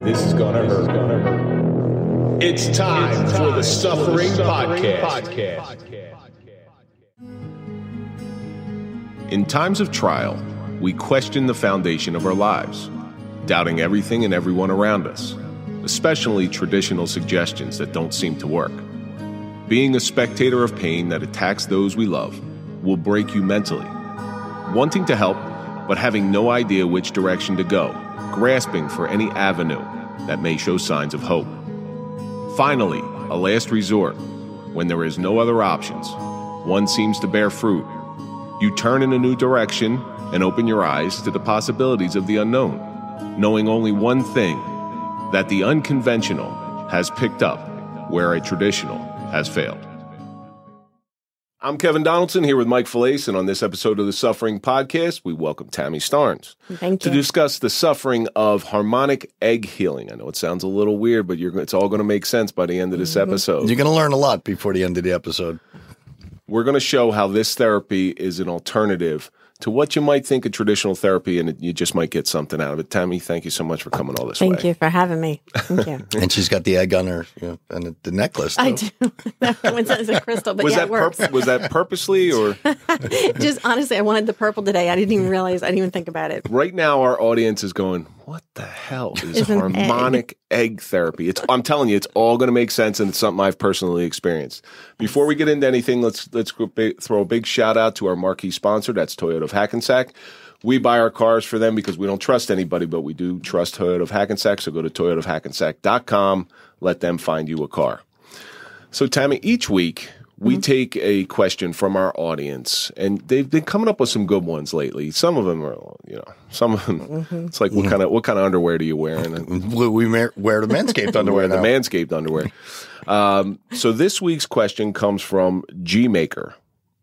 This is gonna hurt. It's time for the Suffering Podcast. In times of trial, we question the foundation of our lives, doubting everything and everyone around us, especially traditional suggestions that don't seem to work. Being a spectator of pain that attacks those we love will break you mentally. Wanting to help, but having no idea which direction to go, grasping for any avenue that may show signs of hope. Finally, a last resort, when there is no other options, one seems to bear fruit. You turn in a new direction and open your eyes to the possibilities of the unknown, knowing only one thing, that the unconventional has picked up where a traditional has failed. I'm Kevin Donaldson here with Mike Falaise, and on this episode of the Suffering Podcast, we welcome Tammy Starnes Thank you. to discuss the suffering of harmonic egg healing. I know it sounds a little weird, but it's all going to make sense by the end of this episode. You're going to learn a lot before the end of the episode. We're going to show how this therapy is an alternative to what you might think of traditional therapy, and you just might get something out of it. Tammy, thank you so much for coming all this way. Thank you for having me. Thank you. And she's got the egg on her, and the necklace. I do. That one says a crystal, but it works. Was that purposely, or? Just honestly, I wanted the purple today. I didn't even realize. I didn't even think about it. Right now, our audience is going, what the hell is harmonic egg therapy? I'm telling you, it's all going to make sense, and it's something I've personally experienced. Before we get into anything, let's throw a big shout out to our marquee sponsor. That's Toyota of Hackensack. We buy our cars for them because we don't trust anybody, but we do trust Toyota of Hackensack. So go to toyotaofhackensack.com. Let them find you a car. So Tammy, each week we take a question from our audience, and they've been coming up with some good ones lately. Some of them are, it's like, what kind of underwear do you wear? And we wear the Manscaped underwear now. The Manscaped underwear. So this week's question comes from G-Maker.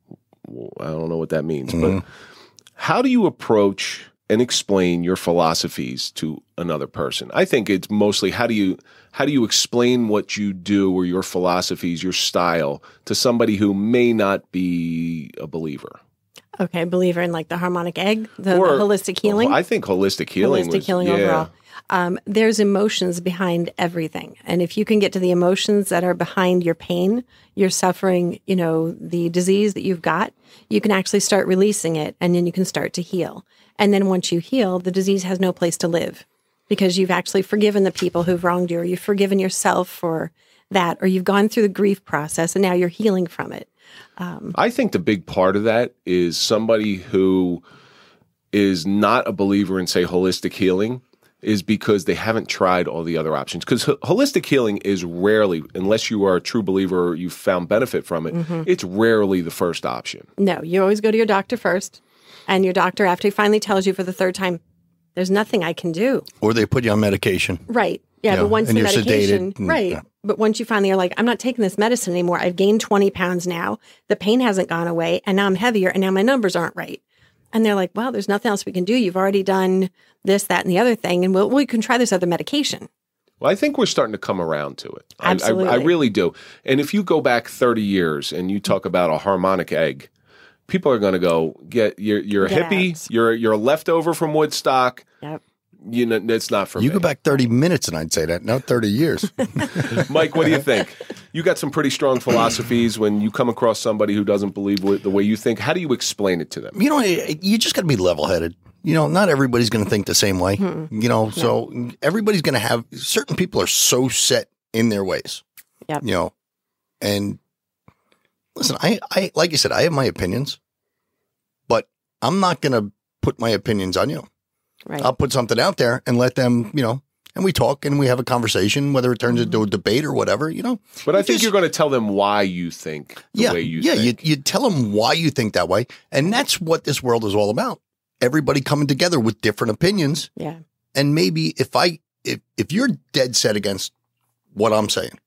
I don't know what that means, but how do you approach and explain your philosophies to another person? I think it's mostly how do you explain what you do or your philosophies, your style to somebody who may not be a believer? Okay, believer in like the harmonic egg, the holistic healing? I think holistic healing. Overall. There's emotions behind everything. And if you can get to the emotions that are behind your pain, your suffering, the disease that you've got, you can actually start releasing it, and then you can start to heal. And then once you heal, the disease has no place to live because you've actually forgiven the people who've wronged you, or you've forgiven yourself for that, or you've gone through the grief process and now you're healing from it. I think the big part of that is somebody who is not a believer in, say, holistic healing is because they haven't tried all the other options. Because holistic healing is rarely, unless you are a true believer or you've found benefit from it, it's rarely the first option. No, you always go to your doctor first. And your doctor, after he finally tells you for the third time, there's nothing I can do. Or they put you on medication. Right. Yeah, but once the medication, right. Yeah. But once you finally are like, I'm not taking this medicine anymore. I've gained 20 pounds now. The pain hasn't gone away. And now I'm heavier. And now my numbers aren't right. And they're like, well, there's nothing else we can do. You've already done this, that, and the other thing. And we can try this other medication. Well, I think we're starting to come around to it. Absolutely. I really do. And if you go back 30 years and you talk about a harmonic egg, people are going to go, you're a hippie, you're a leftover from Woodstock. Yep. It's not for me. You go back 30 minutes and I'd say that, not 30 years. Mike, what do you think? You got some pretty strong philosophies. When you come across somebody who doesn't believe the way you think, how do you explain it to them? You just got to be level-headed. Not everybody's going to think the same way. So everybody's going to have, certain people are so set in their ways. Yep. And listen, I like you said, I have my opinions, but I'm not going to put my opinions on you. Right. I'll put something out there and let them, and we talk and we have a conversation, whether it turns into a debate or whatever, But I think you're going to tell them why you think the way you think. You tell them why you think that way. And that's what this world is all about. Everybody coming together with different opinions. Yeah. And maybe if you're dead set against what I'm saying,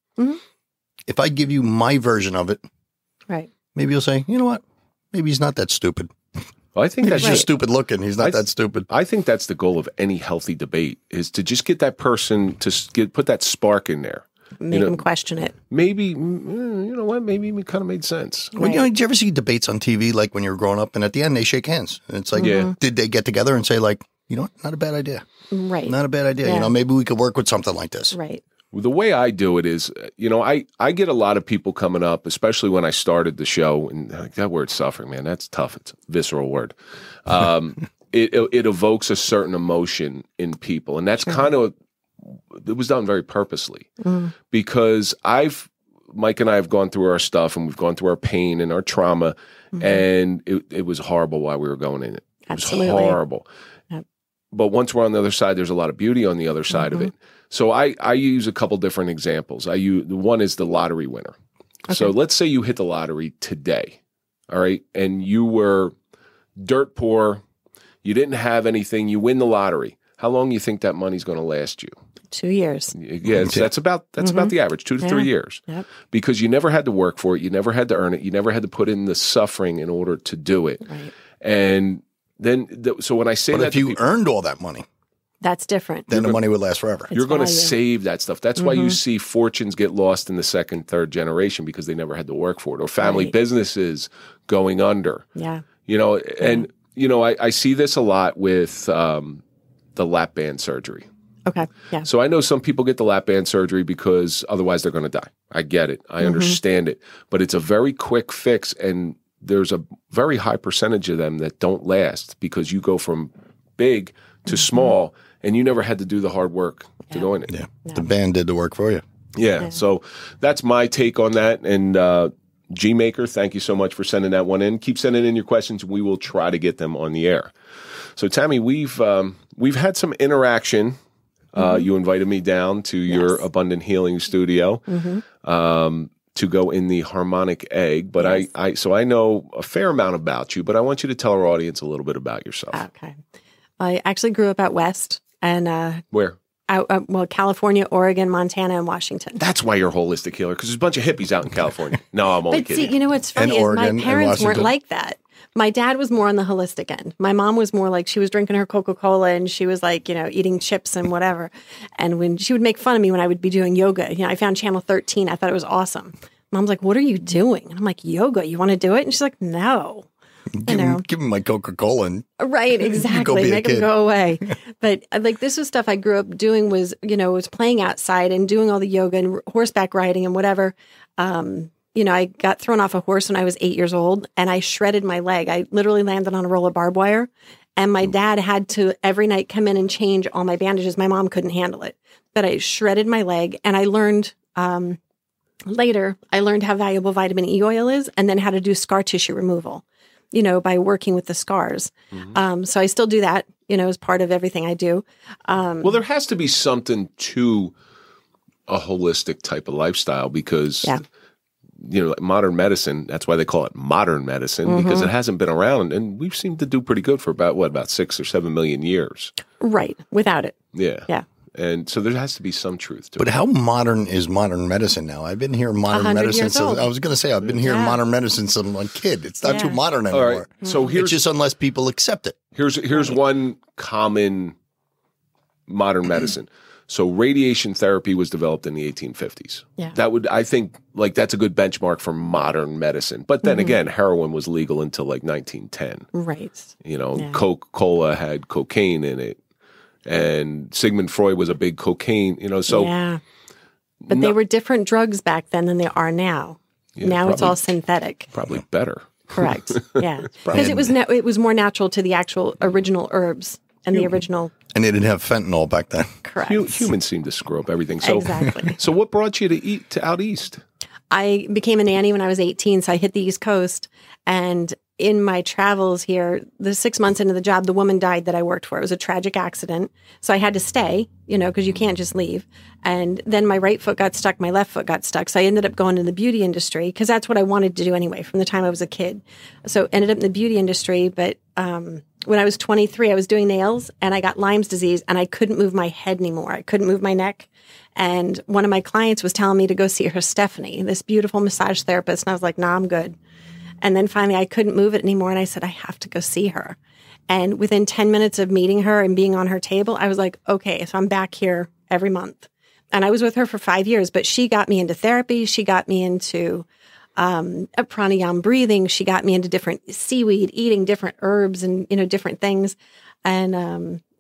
if I give you my version of it, right, maybe you'll say, you know what? Maybe he's not that stupid. Well, I think that's just stupid looking. He's not that stupid. I think that's the goal of any healthy debate, is to just get that person to put that spark in there. Make them question it. Maybe, you know what? Maybe it kind of made sense. Right. Did you ever see debates on TV, like when you were growing up, and at the end they shake hands? And it's like, did they get together and say, like, you know what? Not a bad idea. Right. Not a bad idea. Yeah. You know, maybe we could work with something like this. Right. The way I do it is, you know, I get a lot of people coming up, especially when I started the show, and that word suffering, man, that's tough. It's a visceral word. It evokes a certain emotion in people. And that's kind of, it was done very purposely because Mike and I have gone through our stuff and we've gone through our pain and our trauma, and it was horrible while we were going in it. It was horrible. Yep. But once we're on the other side, there's a lot of beauty on the other side of it. So I use a couple different examples. One is the lottery winner. Okay. So let's say you hit the lottery today, all right, and you were dirt poor, you didn't have anything, you win the lottery. How long do you think that money's going to last you? 2 years. Yeah, that's about the average, 2 to 3 years. Yep. Because you never had to work for it, you never had to earn it, you never had to put in the suffering in order to do it. Right. And then, so when I say that, if you earned all that money, that's different. then the money would last forever. You're going to save that stuff. That's why you see fortunes get lost in the second, third generation because they never had to work for it, or family businesses going under. Yeah. You know, and you know, I see this a lot with the lap band surgery. Okay. Yeah. So I know some people get the lap band surgery because otherwise they're going to die. I get it. I understand it. But it's a very quick fix, and there's a very high percentage of them that don't last because you go from big to small, and you never had to do the hard work to go in it. Yeah. The band did the work for you. Yeah. So that's my take on that. And G-Maker, thank you so much for sending that one in. Keep sending in your questions, and we will try to get them on the air. So Tammy, we've had some interaction. You invited me down to your Abundant Healing studio to go in the Harmonic Egg. But I know a fair amount about you, but I want you to tell our audience a little bit about yourself. Okay. I actually grew up out west, and where? Well, California, Oregon, Montana, and Washington. That's why you're a holistic healer, because there's a bunch of hippies out in California. No, I'm only kidding. See, you know what's funny is my parents weren't like that. My dad was more on the holistic end. My mom was more like, she was drinking her Coca-Cola and she was like, you know, eating chips and whatever. And when she would make fun of me when I would be doing yoga, you know, I found Channel 13. I thought it was awesome. Mom's like, what are you doing? And I'm like, yoga. You want to do it? And she's like, no. Give him my Coca-Cola. And right, exactly. Make him go away. But like this was stuff I grew up doing was playing outside and doing all the yoga and horseback riding and whatever. You know, I got thrown off a horse when I was 8 years old and I shredded my leg. I literally landed on a roll of barbed wire, and my dad had to every night come in and change all my bandages. My mom couldn't handle it, but I shredded my leg, and I learned later, how valuable vitamin E oil is, and then how to do scar tissue removal, you know, by working with the scars. So I still do that, you know, as part of everything I do. Well, there has to be something to a holistic type of lifestyle because, you know, modern medicine, that's why they call it modern medicine, because it hasn't been around. And we've seemed to do pretty good for about 6 or 7 million years. Right. Without it. Yeah. Yeah. And so there has to be some truth to it. But how modern is modern medicine now? I've been hearing modern medicine since I was going to say I've been hearing modern medicine since I'm a kid. It's not too modern anymore. All right. So it's just unless people accept it. Here's one common modern medicine. So radiation therapy was developed in the 1850s. Yeah. I think that's a good benchmark for modern medicine. But then again, heroin was legal until like 1910. Right. You know, Coca-Cola had cocaine in it. And Sigmund Freud was a big cocaine, you know, so. Yeah. But they were different drugs back then than they are now. Yeah, now it's all synthetic. Probably better. Correct. Yeah. Because it was more natural to the actual original herbs and the original. And they didn't have fentanyl back then. Correct. Humans seem to screw up everything. So, exactly. So what brought you to out east? I became a nanny when I was 18, so I hit the East Coast. And in my travels here, the 6 months into the job, the woman died that I worked for. It was a tragic accident. So I had to stay, you know, because you can't just leave. And then my right foot got stuck, my left foot got stuck. So I ended up going to the beauty industry because that's what I wanted to do anyway from the time I was a kid. So ended up in the beauty industry. But when I was 23, I was doing nails and I got Lyme's disease and I couldn't move my head anymore. I couldn't move my neck. And one of my clients was telling me to go see her Stephanie, this beautiful massage therapist. And I was like, nah, I'm good. And then finally I couldn't move it anymore. And I said, I have to go see her. And within 10 minutes of meeting her and being on her table, I was like, okay, so I'm back here every month. And I was with her for 5 years, but she got me into therapy. She got me into a pranayama breathing. She got me into different seaweed, eating different herbs and, you know, different things. And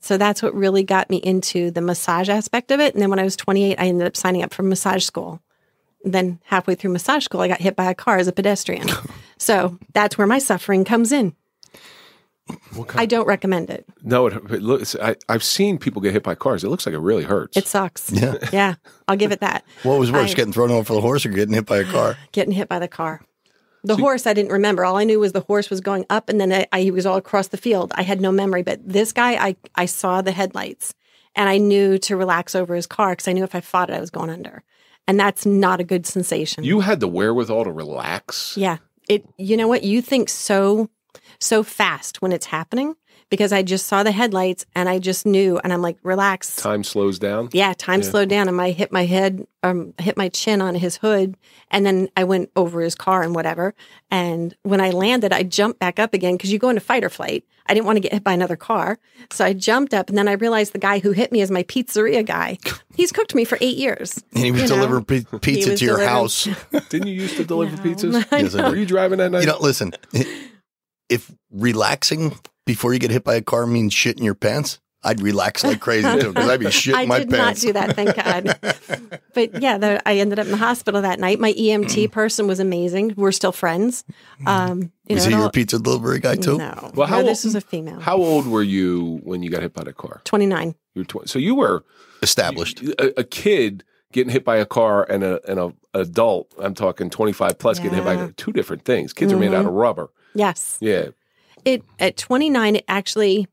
So that's what really got me into the massage aspect of it. And then when I was 28, I ended up signing up for massage school. Then halfway through massage school, I got hit by a car as a pedestrian. So that's where my suffering comes in. I don't recommend it. No, it looks. I've seen people get hit by cars. It looks like it really hurts. It sucks. Yeah. Yeah, I'll give it that. What was worse, getting thrown over the horse or getting hit by a car? Getting hit by the car. The horse, I didn't remember. All I knew was the horse was going up, and then he was all across the field. I had no memory. But this guy, I saw the headlights, and I knew to relax over his car because I knew if I fought it, I was going under. And that's not a good sensation. You had the wherewithal to relax? Yeah. You know what? You think so fast when it's happening because I just saw the headlights and I just knew, and I'm like, relax. Time slows down? Yeah, time slowed down, and I hit my head, hit my chin on his hood, and then I went over his car and whatever. And when I landed, I jumped back up again because you go into fight or flight. I didn't want to get hit by another car. So I jumped up, and then I realized the guy who hit me is my pizzeria guy. He's cooked me for 8 years. And he was delivering pizza to your house. Didn't you used to deliver pizzas? Yes, I did. Were you driving that night? Listen, if relaxing before you get hit by a car means shit in your pants, I'd relax like crazy too because I'd be shitting my pants. I did not do that, thank God. But yeah, I ended up in the hospital that night. My EMT person was amazing. We're still friends. Was he your pizza delivery guy too? No. Well, this was a female. How old were you when you got hit by the car? 29. You were 20. So you were established. A kid getting hit by a car and an adult, I'm talking 25 plus, getting hit by two different things. Kids are made out of rubber. Yes. Yeah. At 29, it actually,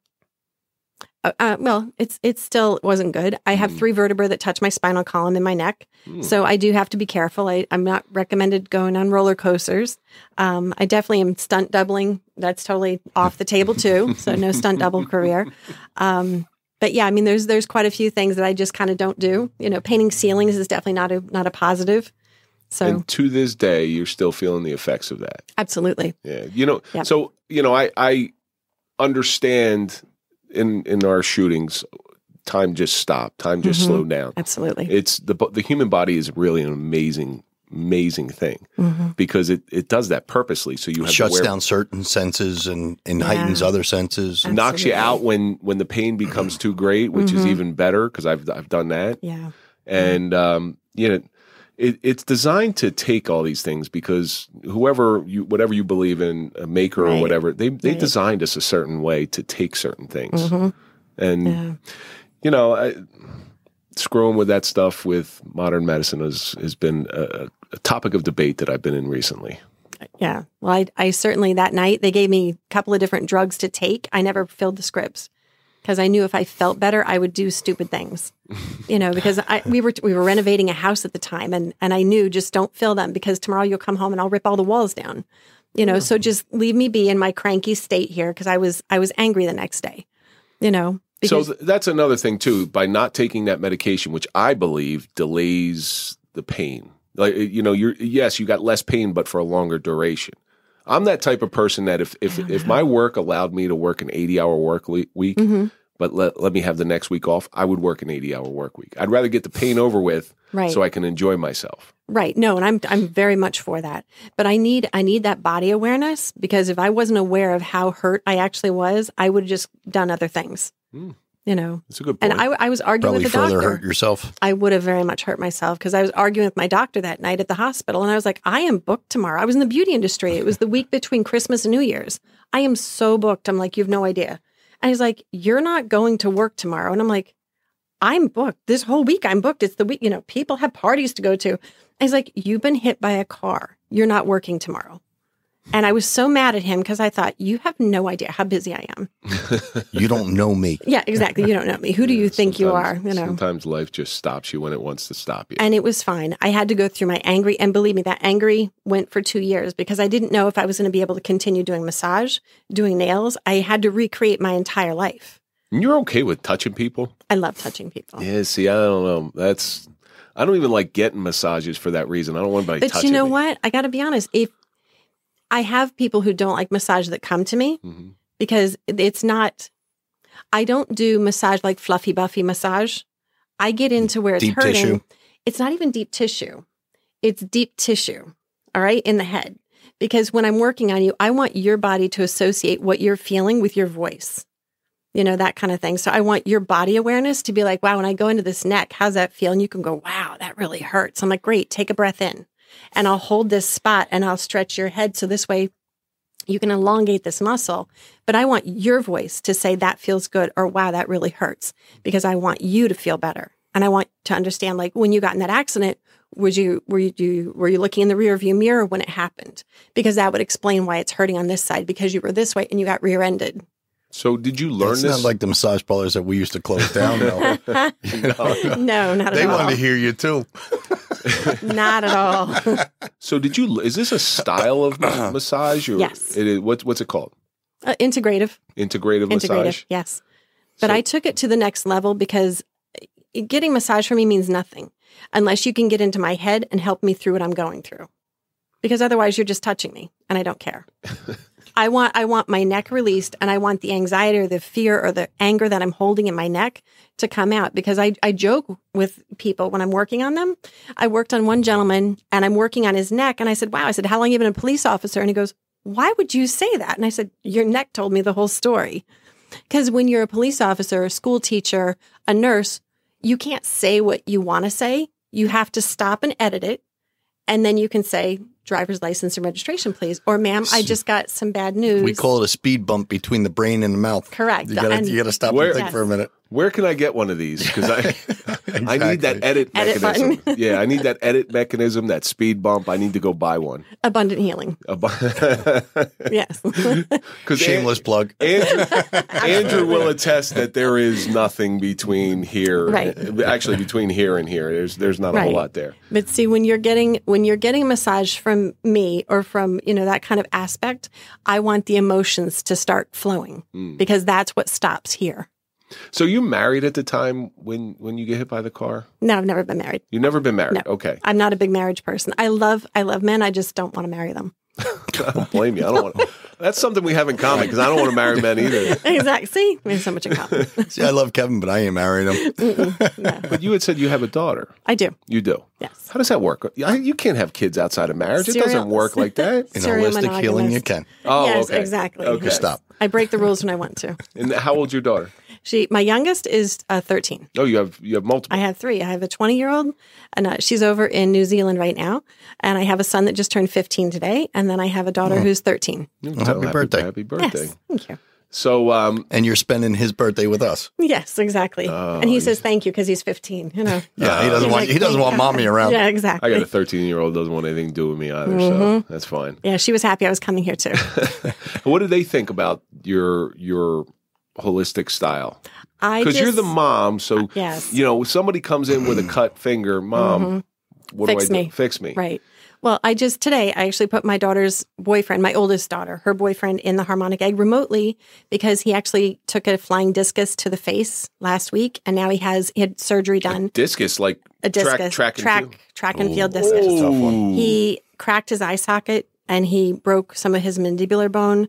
it still wasn't good. I have 3 vertebrae that touch my spinal column in my neck. So I do have to be careful. I'm not recommended going on roller coasters. I definitely am stunt doubling. That's totally off the table too. So no stunt double career. But yeah, I mean, there's quite a few things that I just kind of don't do. Painting ceilings is definitely not a positive. So, and to this day, you're still feeling the effects of that. Absolutely. Yeah. So, I understand in our shootings, time just stopped. Time just slowed down. Absolutely. It's the human body is really an amazing thing because it does that purposely. So you have shuts down certain senses and heightens other senses. Absolutely. Knocks you out when the pain becomes too great, which is even better because I've done that. Yeah. And it's designed to take all these things because whatever you believe in, a maker or whatever, they designed us a certain way to take certain things. And screwing with that stuff with modern medicine has been a topic of debate that I've been in recently. Yeah. Well, I certainly, that night, they gave me a couple of different drugs to take. I never filled the scripts because I knew if I felt better, I would do stupid things, because we were renovating a house at the time and I knew just don't fill them because tomorrow you'll come home and I'll rip all the walls down, so just leave me be in my cranky state here because I was angry the next day, So that's another thing too, by not taking that medication, which I believe delays the pain. Like, you got less pain, but for a longer duration. I'm that type of person that if my work allowed me to work an 80-hour work week, but let me have the next week off, I would work an 80-hour work week. I'd rather get the pain over with so I can enjoy myself. Right. No, and I'm very much for that. But I need that body awareness because if I wasn't aware of how hurt I actually was, I would have just done other things. That's a good point. And I was arguing with the doctor. Probably further hurt yourself. I would have very much hurt myself because I was arguing with my doctor that night at the hospital. And I was like, I am booked tomorrow. I was in the beauty industry. It was the week between Christmas and New Year's. I am so booked. I'm like, you have no idea. And he's like, you're not going to work tomorrow. And I'm like, I'm booked. This whole week I'm booked. It's the week, people have parties to go to. And he's like, you've been hit by a car. You're not working tomorrow. And I was so mad at him because I thought, you have no idea how busy I am. You don't know me. Yeah, exactly. You don't know me. Who do you think you are? Sometimes life just stops you when it wants to stop you. And it was fine. I had to go through my angry, and believe me, that angry went for 2 years because I didn't know if I was going to be able to continue doing massage, doing nails. I had to recreate my entire life. And you're okay with touching people? I love touching people. Yeah, see, I don't know. I don't even like getting massages for that reason. I don't want anybody touching me. But you know what? I got to be honest. If I have people who don't like massage that come to me because it's not, I don't do massage like fluffy, buffy massage. I get into where it's deep hurting. Tissue. It's not even deep tissue. It's deep tissue, all right, in the head. Because when I'm working on you, I want your body to associate what you're feeling with your voice. that kind of thing. So I want your body awareness to be like, wow, when I go into this neck, how's that feel? And you can go, wow, that really hurts. I'm like, great, take a breath in. And I'll hold this spot and I'll stretch your head. So this way you can elongate this muscle. But I want your voice to say that feels good or wow, that really hurts, because I want you to feel better. And I want to understand, like, when you got in that accident, were you looking in the rear view mirror when it happened? Because that would explain why it's hurting on this side, because you were this way and you got rear-ended. So did you learn it's this? It's not like the massage parlors that we used to close down. No, no, not at all. They wanted to hear you too. Not at all. So is this a style of massage? Or yes. What's it called? Integrative. Integrative massage? Yes. But I took it to the next level because getting massage for me means nothing unless you can get into my head and help me through what I'm going through. Because otherwise you're just touching me and I don't care. I want my neck released, and I want the anxiety or the fear or the anger that I'm holding in my neck to come out, because I joke with people when I'm working on them. I worked on one gentleman and I'm working on his neck, and I said, wow, I said, how long have you been a police officer? And he goes, why would you say that? And I said, your neck told me the whole story. Because when you're a police officer, a school teacher, a nurse, you can't say what you want to say. You have to stop and edit it. And then you can say, driver's license and registration, please. Or, ma'am, I just got some bad news. We call it a speed bump between the brain and the mouth. Correct. You got to stop and think for a minute. Where can I get one of these? Because I need that edit mechanism. Yeah, I need that edit mechanism, that speed bump. I need to go buy one. Abundant Healing. Yes. Shameless plug. Andrew will attest that there is nothing between here. Right. Actually, between here and here, there's not a whole lot there. But see, when you're getting a massage from me or from that kind of aspect, I want the emotions to start flowing because that's what stops here. So you married at the time when you get hit by the car? No, I've never been married. You've never been married? No. Okay. I'm not a big marriage person. I love men. I just don't want to marry them. I don't blame you. I don't want. That's something we have in common, because I don't want to marry men either. Exactly. See, we have so much in common. See, I love Kevin, but I ain't married him. No. But you had said you have a daughter. I do. You do? Yes. How does that work? You can't have kids outside of marriage. It doesn't work like that. In holistic healing, you can. Oh, yes, okay. exactly. Okay. Yes. Stop. I break the rules when I want to. And how old's your daughter? My youngest is 13. Oh, you have multiple. I have 3. I have a 20-year-old, and she's over in New Zealand right now. And I have a son that just turned 15 today, and then I have a daughter who's 13. Happy birthday! Happy birthday! Yes, thank you. So, and you're spending his birthday with us. Yes, exactly. And he says thank you because he's 15. Yeah, he doesn't want mommy around. Yeah, exactly. I got a 13-year-old doesn't want anything to do with me either, so that's fine. Yeah, she was happy I was coming here too. What do they think about your holistic style? Because you're the mom, so yes. Somebody comes in with a cut finger, Mom, what Fix do I do? me. Fix me. Right. Well, today I actually put my daughter's boyfriend, my oldest daughter, her boyfriend in the harmonic egg remotely, because he actually took a flying discus to the face last week, and now he had surgery done. Discus, like a discus, track and field discus. That's a tough one. He cracked his eye socket and he broke some of his mandibular bone.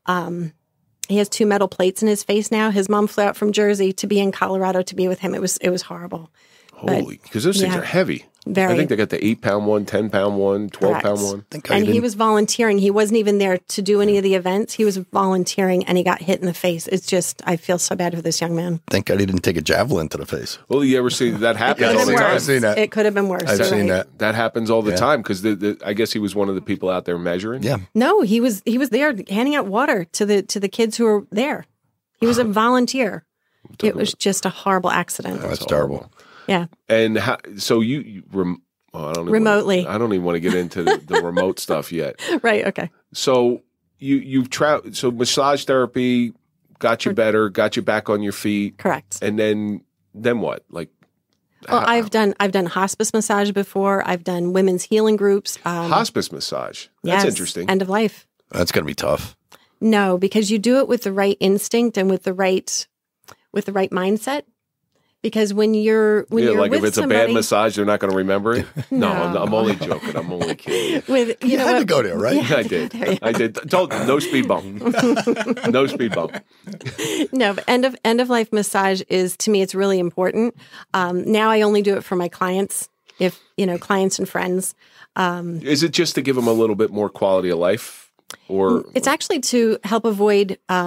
He has 2 metal plates in his face now. His mom flew out from Jersey to be in Colorado to be with him. It was horrible. Holy, because those things are heavy. Very. I think they got the 8-pound one, 10-pound one, 12-pound one. And he was volunteering. He wasn't even there to do any of the events. He was volunteering, and he got hit in the face. It's just, I feel so bad for this young man. Thank God he didn't take a javelin to the face. Well, you ever see that happen all the time? I've seen that. It could have been worse. I've seen that. That happens all the time, because I guess he was one of the people out there measuring. Yeah. No, he was there handing out water to the kids who were there. He was a volunteer. It was just a horrible accident. Oh, that's terrible. Yeah. And so remotely. I don't even want to get into the remote stuff yet. Right. Okay. So you've traveled. So massage therapy got you better, got you back on your feet. Correct. And then what? Like, well, I've done hospice massage before. I've done women's healing groups. Hospice massage. That's interesting. End of life. That's going to be tough. No, because you do it with the right instinct and with the right mindset. Because when you're like with if it's somebody, a bad massage, they're not going to remember it. No, No. I'm only joking. I'm only kidding. You had to go there, right? Yeah, I did. Told you, no speed bump. No speed bump. No, but end of life massage is, to me, it's really important. Now I only do it for my clients, clients and friends. Is it just to give them a little bit more quality of life, or it's actually to help avoid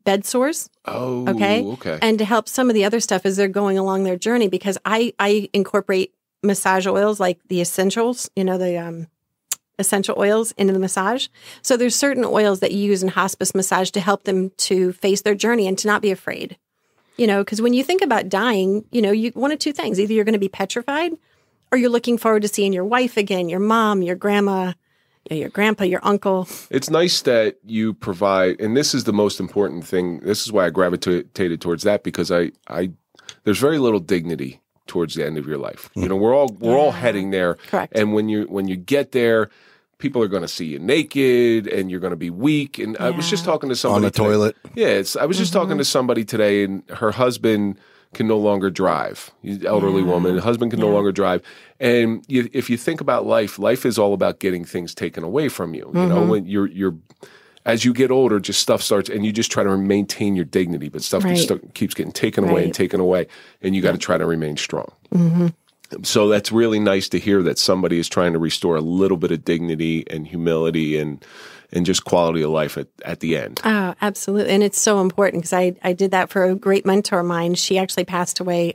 bed sores. Oh, Okay. And to help some of the other stuff as they're going along their journey, because I incorporate massage oils like the essentials, the essential oils into the massage. So there's certain oils that you use in hospice massage to help them to face their journey and to not be afraid. Because when you think about dying, you one of two things. Either you're going to be petrified or you're looking forward to seeing your wife again, your mom, your grandma, your grandpa, your uncle. It's nice that you provide, and this is the most important thing. This is why I gravitated towards that, because I there's very little dignity towards the end of your life. We're all heading there. Correct. And when you get there, people are going to see you naked and you're going to be weak. And I was just talking to somebody on the today. toilet. Yeah, I was just talking to somebody today, and her husband can no longer drive. He's an elderly woman. The husband can no longer drive. And if you think about life is all about getting things taken away from you. You know, when you're as you get older, just stuff starts, and you just try to maintain your dignity, but stuff keeps getting taken away and taken away, and you got to try to remain strong. So that's really nice to hear that somebody is trying to restore a little bit of dignity and humility and just quality of life at the end. Oh, absolutely. And it's so important, because I did that for a great mentor of mine. She actually passed away,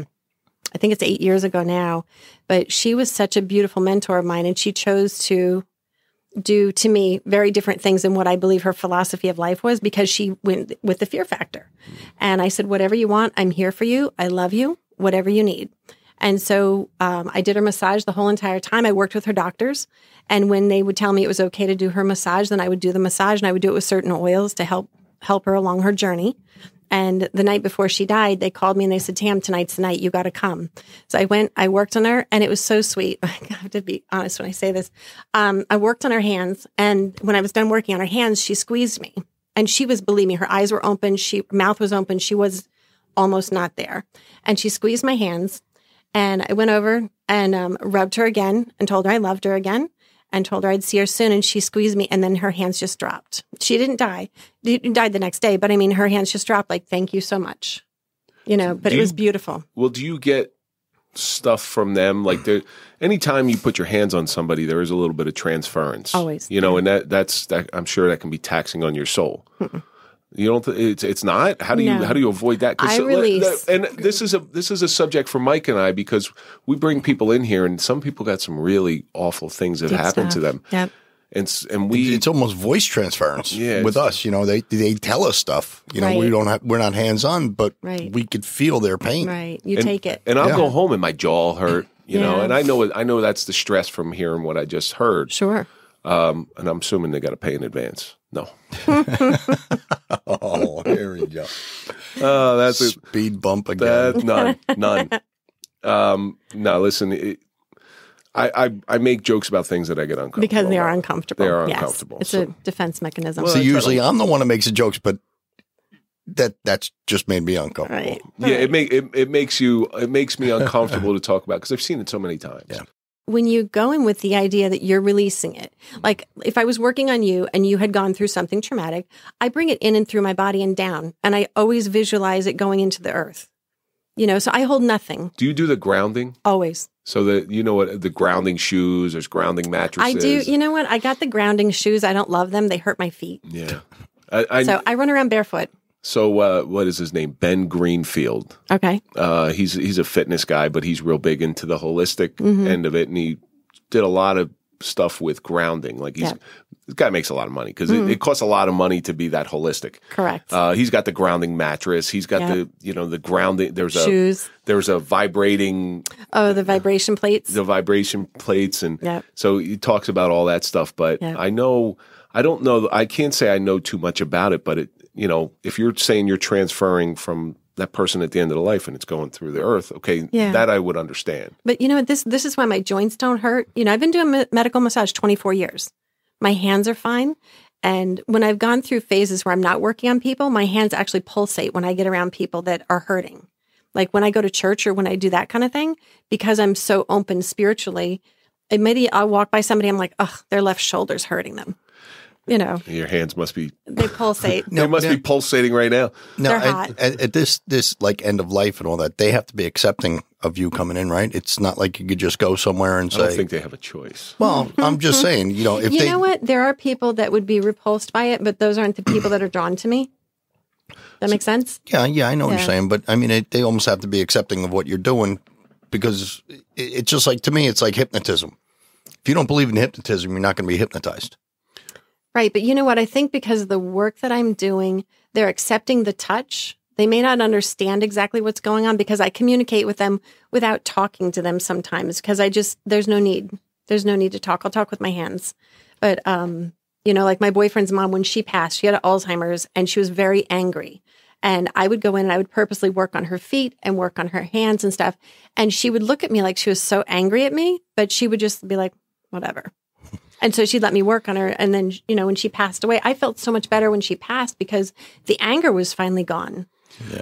I think it's 8 years ago now, but she was such a beautiful mentor of mine, and she chose to do to me very different things than what I believe her philosophy of life was, because she went with the fear factor. And I said, whatever you want, I'm here for you. I love you, whatever you need. And so I did her massage the whole entire time. I worked with her doctors. And when they would tell me it was okay to do her massage, then I would do the massage, and I would do it with certain oils to help her along her journey. And the night before she died, they called me and they said, Tam, tonight's the night. You got to come. So I went, I worked on her, and it was so sweet. I have to be honest when I say this. I worked on her hands. And when I was done working on her hands, she squeezed me. And she was, believe me, her eyes were open. Her mouth was open. She was almost not there. And she squeezed my hands. And I went over and rubbed her again and told her I loved her again and told her I'd see her soon. And she squeezed me, and then her hands just dropped. She didn't die. She died the next day. But I mean, her hands just dropped like, thank you so much. But it was beautiful. Well, do you get stuff from them? Like, anytime you put your hands on somebody, there is a little bit of transference. Always. And that's I'm sure that can be taxing on your soul. You don't? It's not. How do you avoid that? I release. And this is a subject for Mike and I, because we bring people in here, and some people got some really awful things that happened to them. Yep. And we, it's almost voice transference with us. They tell us stuff. We're not hands on, but we could feel their pain. Right. You take it. And I'll go home and my jaw hurt. And I know that's the stress from hearing what I just heard. Sure. And I'm assuming they got to pay in advance. No. Oh, here we go. That's a speed bump again. None. No, listen. I make jokes about things that I get uncomfortable because they are uncomfortable. They are uncomfortable. It's a defense mechanism. Well, so usually I'm the one that makes the jokes, but that's just made me uncomfortable. Right. Yeah, it makes me uncomfortable to talk about, because I've seen it so many times. Yeah. When you go in with the idea that you're releasing it, like if I was working on you and you had gone through something traumatic, I bring it in and through my body and down, and I always visualize it going into the earth. So I hold nothing. Do you do the grounding? Always. So that, what, the grounding shoes, there's grounding mattresses. I do. You know what? I got the grounding shoes. I don't love them. They hurt my feet. Yeah. So I run around barefoot. So what is his name? Ben Greenfield. Okay. He's a fitness guy, but he's real big into the holistic end of it, and he did a lot of stuff with grounding. Like this guy makes a lot of money, because it costs a lot of money to be that holistic. Correct. He's got the grounding mattress. He's got the grounding. There's shoes. There's a vibrating. Oh, the vibration plates. The vibration plates, and so he talks about all that stuff. But I don't know. I can't say I know too much about it, but if you're saying you're transferring from that person at the end of the life and it's going through the earth, that I would understand. But this is why my joints don't hurt. I've been doing medical massage 24 years. My hands are fine. And when I've gone through phases where I'm not working on people, my hands actually pulsate when I get around people that are hurting. Like when I go to church or when I do that kind of thing, because I'm so open spiritually, maybe I'll walk by somebody, I'm like, ugh, their left shoulder's hurting them. Your hands must be. They pulsate. They must be pulsating right now. No, they're hot. At this like end of life and all that, they have to be accepting of you coming in, right? It's not like you could just go somewhere and say. I don't think they have a choice. Well, I'm just saying, if you know what? There are people that would be repulsed by it, but those aren't the people that are drawn to me. That makes sense? Yeah, I know what Yeah. you're saying, but I mean, they almost have to be accepting of what you're doing because it's just like, to me, it's like hypnotism. If you don't believe in hypnotism, you're not going to be hypnotized. Right. But you know what? I think because of the work that I'm doing, they're accepting the touch. They may not understand exactly what's going on because I communicate with them without talking to them sometimes because there's no need. There's no need to talk. I'll talk with my hands. But, like my boyfriend's mom, when she passed, she had Alzheimer's and she was very angry. And I would go in and I would purposely work on her feet and work on her hands and stuff. And she would look at me like she was so angry at me, but she would just be like, whatever. And so she'd let me work on her. And then, when she passed away, I felt so much better when she passed because the anger was finally gone. Yeah.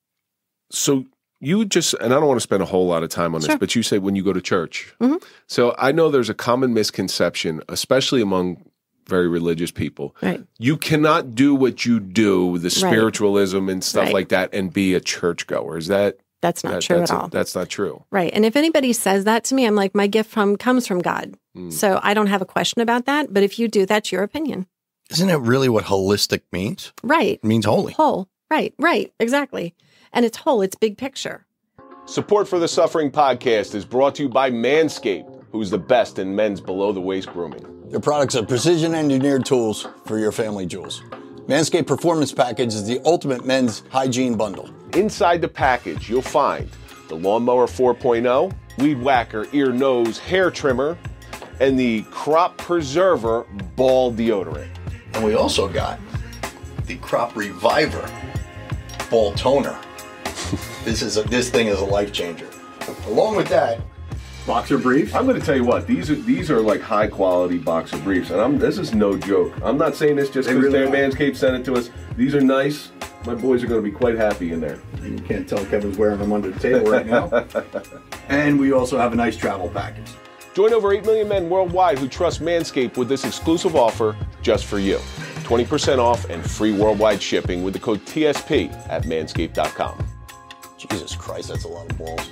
So you just, and I don't want to spend a whole lot of time on this, Sure. but you say when you go to church. Mhm. So I know there's a common misconception, especially among very religious people. Right. You cannot do what you do, the spiritualism and stuff Right. like that, and be a churchgoer. Is that? That's not true at all. That's not true. Right. And if anybody says that to me, I'm like, my gift comes from God. So I don't have a question about that. But if you do, that's your opinion. Isn't it really what holistic means? Right. It means holy. Whole. Right. Exactly. And it's whole. It's big picture. Support for the Suffering Podcast is brought to you by Manscaped, who's the best in men's below-the-waist grooming. Their products are precision-engineered tools for your family jewels. Manscaped Performance Package is the ultimate men's hygiene bundle. Inside the package, you'll find the Lawnmower 4.0, Weed Whacker Ear, Nose, Hair Trimmer, and the Crop Preserver Ball Deodorant. And we also got the Crop Reviver Ball Toner. This thing is a life changer. Along with that, boxer briefs. I'm going to tell you what, these are like high quality boxer briefs, and this is no joke. I'm not saying this just because really Manscaped sent it to us. These are nice. My boys are going to be quite happy in there. You can't tell Kevin's wearing them under the table right now. And we also have a nice travel package. Join over 8 million men worldwide who trust Manscaped with this exclusive offer just for you. 20% off and free worldwide shipping with the code TSP at manscaped.com. Jesus Christ, that's a lot of balls.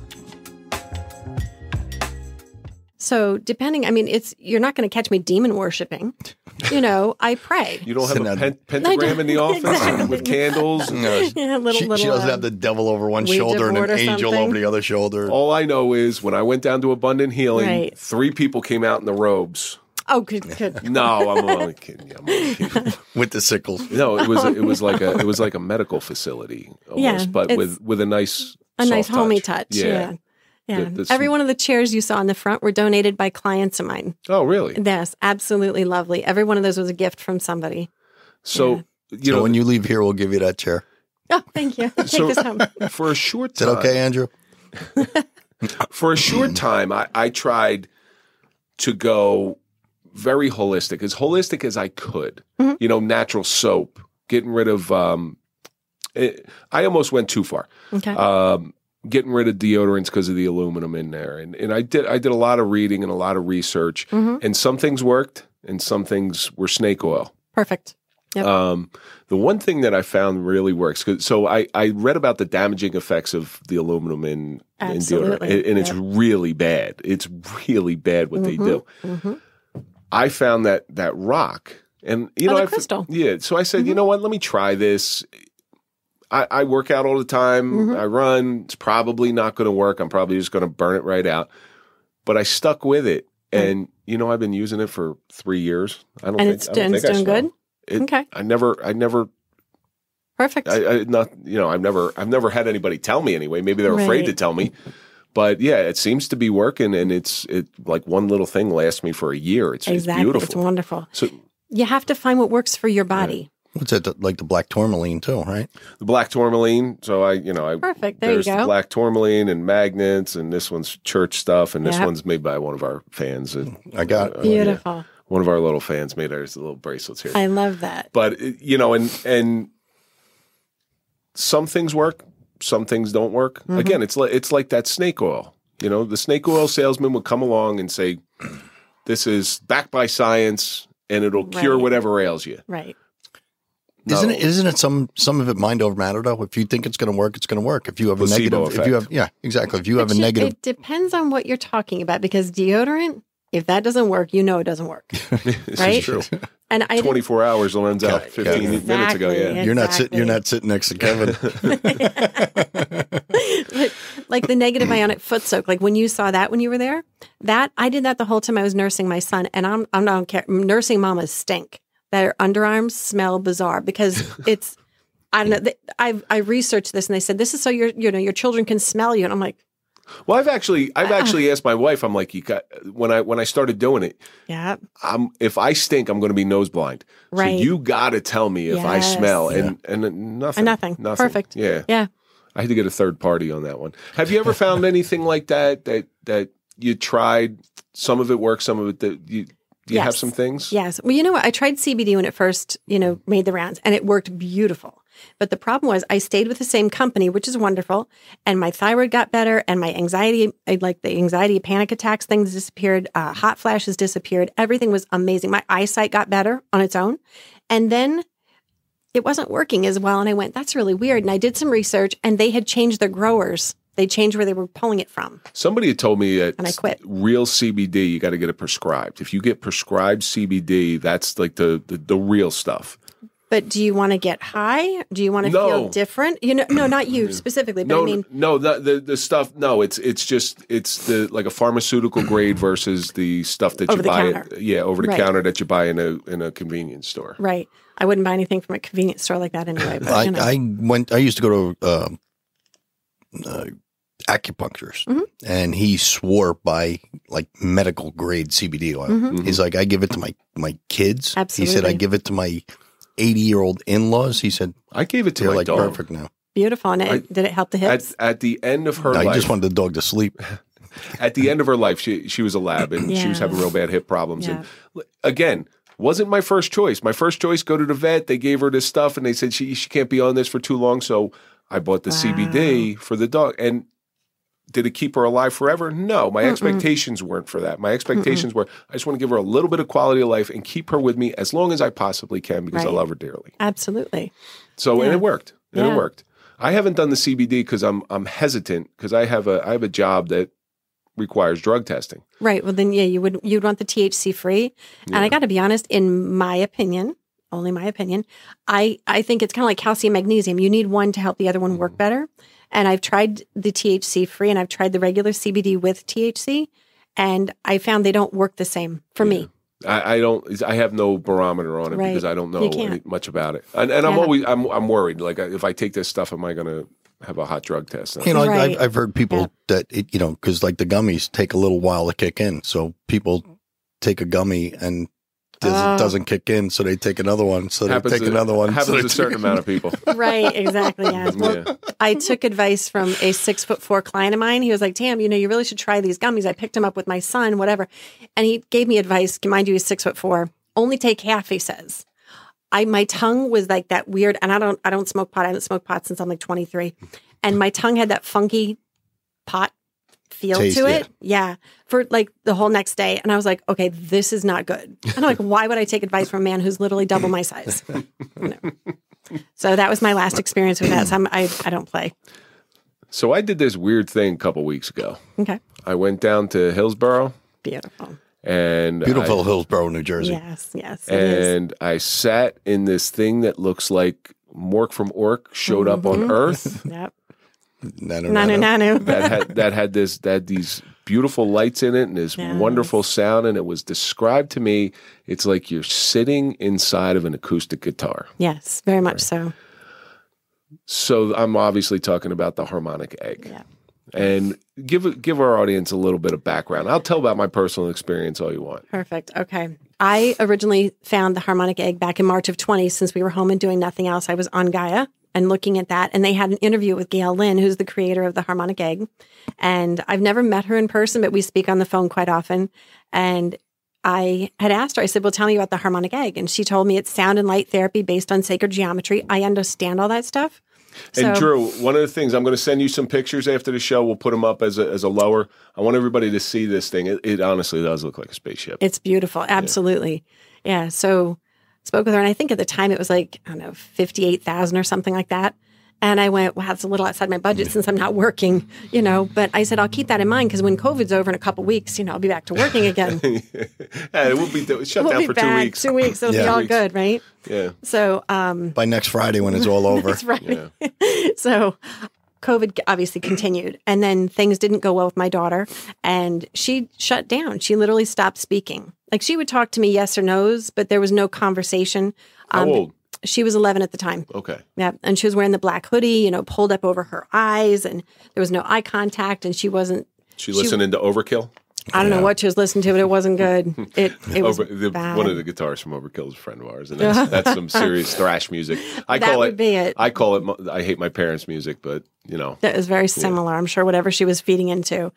So depending, you're not going to catch me demon worshiping. I pray. You don't have Send a out- pentagram in the office Exactly. with candles? Yeah, she doesn't have the devil over one Ouija shoulder and an board or angel something. over the other shoulder. All I know is when I went down to Abundant Healing, Right. 3 people came out in the robes. Oh, good. No, I'm only kidding you. I'm only kidding. With the sickles. No, it was like a medical facility almost, Yeah, but it's with a nice nice soft homey touch. Yeah. Every one of the chairs you saw in the front were donated by clients of mine. Oh, really? Yes, absolutely lovely. Every one of those was a gift from somebody. So So when you leave here, we'll give you that chair. Oh, thank you. Take this home. for a short Is that time, okay, Andrew? for a short time, I tried to go very holistic as I could. Mm-hmm. Natural soap, getting rid of. I almost went too far. Okay. Getting rid of deodorants because of the aluminum in there, and I did a lot of reading and a lot of research, and some things worked, and some things were snake oil. Perfect. Yep. The one thing that I found really works, so I read about the damaging effects of the aluminum in deodorant, Absolutely. and it's really bad. It's really bad what they do. Mm-hmm. I found that rock, and the crystal. Yeah, so I said, you know what? Let me try this. I work out all the time. I run. It's probably not going to work. I'm probably just going to burn it right out. But I stuck with it, and I've been using it for 3 years. And it's doing good? Okay. I never. Perfect. I've never had anybody tell me anyway. Maybe they're afraid Right. to tell me. But yeah, it seems to be working, and it like one little thing lasts me for a year. It's exactly. beautiful. It's wonderful. So You have to find what works for your body. What's that? Like the black tourmaline too, right? the black tourmaline. So I Perfect. There you there's the go. black tourmaline and magnets, and this one's church stuff, and this Yep. one's made by one of our fans. I got it. Beautiful. One of our little fans made ours little bracelets here. I love that. But and some things work, some things don't work. Mm-hmm. Again, it's like that snake oil. The snake oil salesman would come along and say, "This is backed by science, and it'll cure Right. whatever ails you." Right. No. Isn't it some of it mind over matter though? If you think it's going to work, it's going to work. If you have a Placebo negative, if you effect. have exactly. If you have a negative, It depends on what you're talking about because deodorant, If that doesn't work, you know it doesn't work. This right? is true. And I 24 hours runs out 15 minutes ago. Yeah. You're not sitting next to Kevin. Like the negative ionic foot soak, like when you saw that when you were there, that I did that the whole time I was nursing my son, and I don't care. Nursing mamas stink. Their underarms smell bizarre because it's I don't know. I researched this and they said this is so your children can smell you, and I'm like, well, I've actually asked my wife. I'm like, when I started doing it, yeah, if I stink, I'm going to be nose blind. Right. So you got to tell me if I smell, and nothing. Nothing. Perfect. Yeah. Yeah. I had to get a third party on that one. Have you ever found anything like that you tried? Some of it worked, some of it do you have some things? Yes. Well, you know what? I tried CBD when it first, made the rounds, and it worked beautiful. But the problem was I stayed with the same company, which is wonderful, and my thyroid got better, and my anxiety, panic attacks, things disappeared, hot flashes disappeared. Everything was amazing. My eyesight got better on its own. And then it wasn't working as well. And I went, that's really weird. And I did some research, and they had changed their growers. They changed where they were pulling it from. Somebody had told me that and I quit. Real CBD, you got to get it prescribed. If you get prescribed CBD, that's like the real stuff. But do you want to get high? Do you want to feel different? No, not you specifically. But the stuff. No, it's the like a pharmaceutical grade versus the stuff that you buy. Over the counter that you buy in a convenience store. Right. I wouldn't buy anything from a convenience store like that anyway. But, I used to go to acupuncturist, and he swore by like medical grade CBD oil. Mm-hmm. He's like, I give it to my kids. Absolutely. He said, I give it to my 80-year-old in-laws. He said, I gave it to my dog. Perfect now. Beautiful. And did it help the hips? At the end of her life. I just wanted the dog to sleep. At the end of her life, she was a lab, and she was having real bad hip problems. Yeah. And again, wasn't my first choice. My first choice, go to the vet. They gave her this stuff, and they said she can't be on this for too long. So I bought the CBD for the dog. And did it keep her alive forever? No. My expectations weren't for that. My expectations were, I just want to give her a little bit of quality of life and keep her with me as long as I possibly can because I love her dearly. Absolutely. So, and it worked. And it worked. I haven't done the CBD because I'm hesitant because I have a job that requires drug testing. Right. Well, then, you'd want the THC free. And I got to be honest, in my opinion, only my opinion, I think it's kind of like calcium magnesium. You need one to help the other one work better. And I've tried the THC free and I've tried the regular CBD with THC, and I found they don't work the same for me. I have no barometer on it because I don't know much about it. And I'm worried. Like if I take this stuff, am I going to have a hot drug test? I've heard people that, because like the gummies take a little while to kick in. So people take a gummy and it doesn't kick in, so they take another one. So they take another one. Happens to a certain amount of people. Right, exactly. Yeah. Well, I took advice from a 6'4" client of mine. He was like, "Tam, you really should try these gummies." I picked them up with my son, whatever, and he gave me advice. Mind you, he's 6'4". Only take half, he says. My tongue was like that weird, and I don't smoke pot. I haven't smoked pot since I'm like 23, and my tongue had that funky pot feel to it. Yeah. For like the whole next day. And I was like, okay, this is not good. And I'm like, why would I take advice from a man who's literally double my size? No. So that was my last experience with that. So I don't play. So I did this weird thing a couple weeks ago. Okay. I went down to Hillsborough. Beautiful. And beautiful Hillsborough, New Jersey. Yes. And I sat in this thing that looks like Mork from Ork showed up on Earth. Yep. Nano. that had these beautiful lights in it and this wonderful sound, and it was described to me. It's like you're sitting inside of an acoustic guitar. Yes, very much so. So I'm obviously talking about the harmonic egg. Yeah. And give our audience a little bit of background. I'll tell about my personal experience all you want. Perfect. Okay. I originally found the harmonic egg back in March of 20, since we were home and doing nothing else. I was on Gaia and looking at that. And they had an interview with Gail Lynn, who's the creator of the harmonic egg. And I've never met her in person, but we speak on the phone quite often. And I had asked her, I said, well, tell me about the harmonic egg. And she told me it's sound and light therapy based on sacred geometry. I understand all that stuff. And Drew, one of the things, I'm going to send you some pictures after the show. We'll put them up as a lower. I want everybody to see this thing. It honestly does look like a spaceship. It's beautiful. Absolutely. Yeah. So spoke with her. And I think at the time it was like, I don't know, 58,000 or something like that. And I went, wow, it's a little outside my budget since I'm not working, But I said, I'll keep that in mind because when COVID's over in a couple weeks, I'll be back to working again. It will be shut down for 2 weeks. 2 weeks, it'll be all good, right? Yeah. So by next Friday when it's all over. That's right. Yeah. So COVID obviously continued, and then things didn't go well with my daughter, and she shut down. She literally stopped speaking. Like she would talk to me yes or no's, but there was no conversation. How old? She was 11 at the time. Okay. Yeah. And she was wearing the black hoodie, pulled up over her eyes, and there was no eye contact, and she wasn't. She listening to Overkill? I don't know what she was listening to, but it wasn't good. It was bad. One of the guitarists from Overkill is a friend of ours, and that's some serious thrash music. I call it. I hate my parents' music, but that was very similar. I'm sure whatever she was feeding into.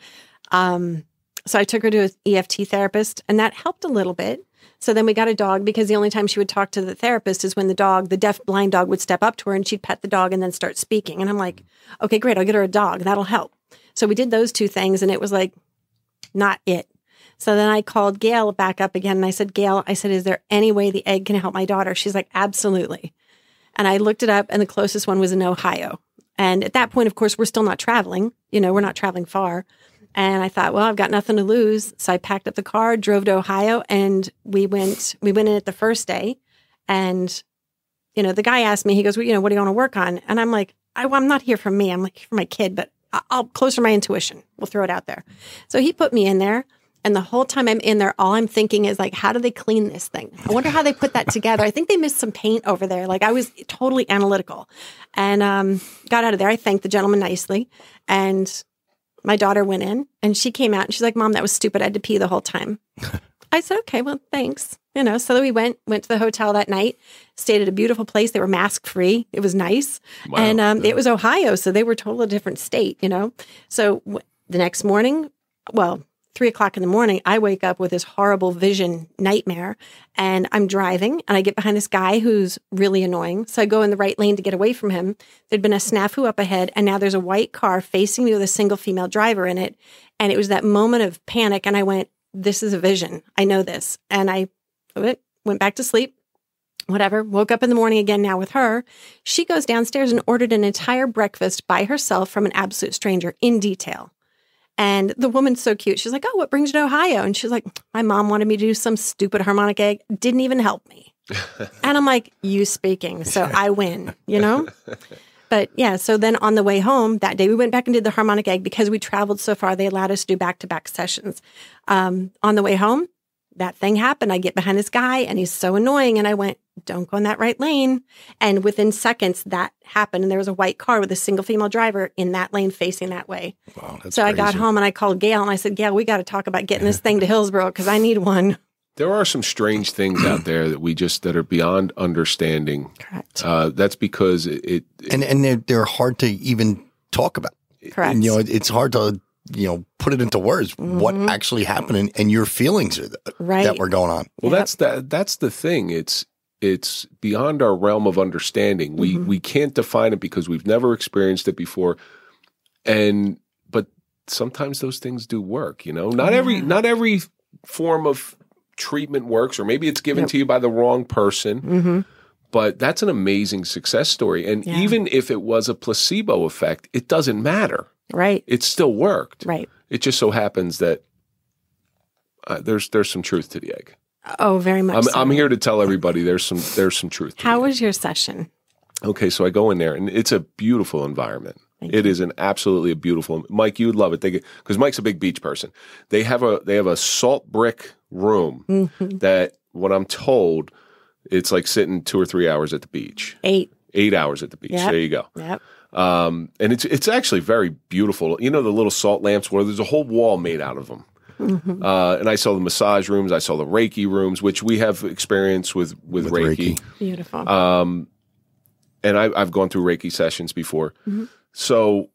So I took her to an EFT therapist, and that helped a little bit. So then we got a dog because the only time she would talk to the therapist is when the deaf blind dog would step up to her and she'd pet the dog and then start speaking. And I'm like, okay, great. I'll get her a dog. That'll help. So we did those two things and it was like, not it. So then I called Gail back up again and I said, Gail, is there any way the egg can help my daughter? She's like, absolutely. And I looked it up and the closest one was in Ohio. And at that point, of course, we're still not traveling. We're not traveling far. And I thought, well, I've got nothing to lose. So I packed up the car, drove to Ohio, and we went in at the first day. And, the guy asked me, he goes, well, what do you want to work on? And I'm like, I'm not here for me. I'm like here for my kid, but I'll close for my intuition. We'll throw it out there. So he put me in there. And the whole time I'm in there, all I'm thinking is like, how do they clean this thing? I wonder how they put that together. I think they missed some paint over there. Like I was totally analytical and got out of there. I thanked the gentleman nicely. And my daughter went in and she came out and she's like, Mom, that was stupid. I had to pee the whole time. I said, okay, well, thanks. So we went to the hotel that night, stayed at a beautiful place. They were mask free. It was nice. Wow. And it was Ohio. So they were totally different state, So the next morning, 3:00 in the morning, I wake up with this horrible vision nightmare and I'm driving and I get behind this guy who's really annoying. So I go in the right lane to get away from him. There'd been a snafu up ahead and now there's a white car facing me with a single female driver in it. And it was that moment of panic. And I went, this is a vision. I know this. And I went back to sleep, whatever, woke up in the morning again now with her. She goes downstairs and ordered an entire breakfast by herself from an absolute stranger in detail. And the woman's so cute. She's like, oh, what brings you to Ohio? And she's like, my mom wanted me to do some stupid harmonic egg. Didn't even help me. And I'm like, you speaking. So I win, But yeah, so then on the way home that day, we went back and did the harmonic egg because we traveled so far. They allowed us to do back-to-back sessions. On the way home, that thing happened. I get behind this guy and he's so annoying. And I went, don't go in that right lane. And within seconds that happened. And there was a white car with a single female driver in that lane facing that way. Wow, that's so crazy. I got home and I called Gail and I said, Gail, we got to talk about getting this thing to Hillsborough because I need one. There are some strange things out there that are beyond understanding. Correct. That's because and they're hard to even talk about. Correct. And, it's hard to put it into words what actually happened and your feelings that were going on. Well, that's the thing. It's beyond our realm of understanding. We can't define it because we've never experienced it before. But sometimes those things do work, Not every form of treatment works, or maybe it's given to you by the wrong person. But that's an amazing success story. And even if it was a placebo effect, it doesn't matter. Right. It still worked. Right. It just so happens that there's some truth to the egg. Oh, very much. I'm here to tell everybody there's some truth. How was your session? Okay, so I go in there and it's a beautiful environment. It is absolutely a beautiful. Mike, you would love it. Because Mike's a big beach person. They have a salt brick room that, what I'm told, it's like sitting 2 or 3 hours at the beach. 8 hours at the beach. Yep. There you go. Yep. And it's actually very beautiful. The little salt lamps where there's a whole wall made out of them. And I saw the massage rooms. I saw the Reiki rooms, which we have experience with Reiki. Beautiful. And I've gone through Reiki sessions before. So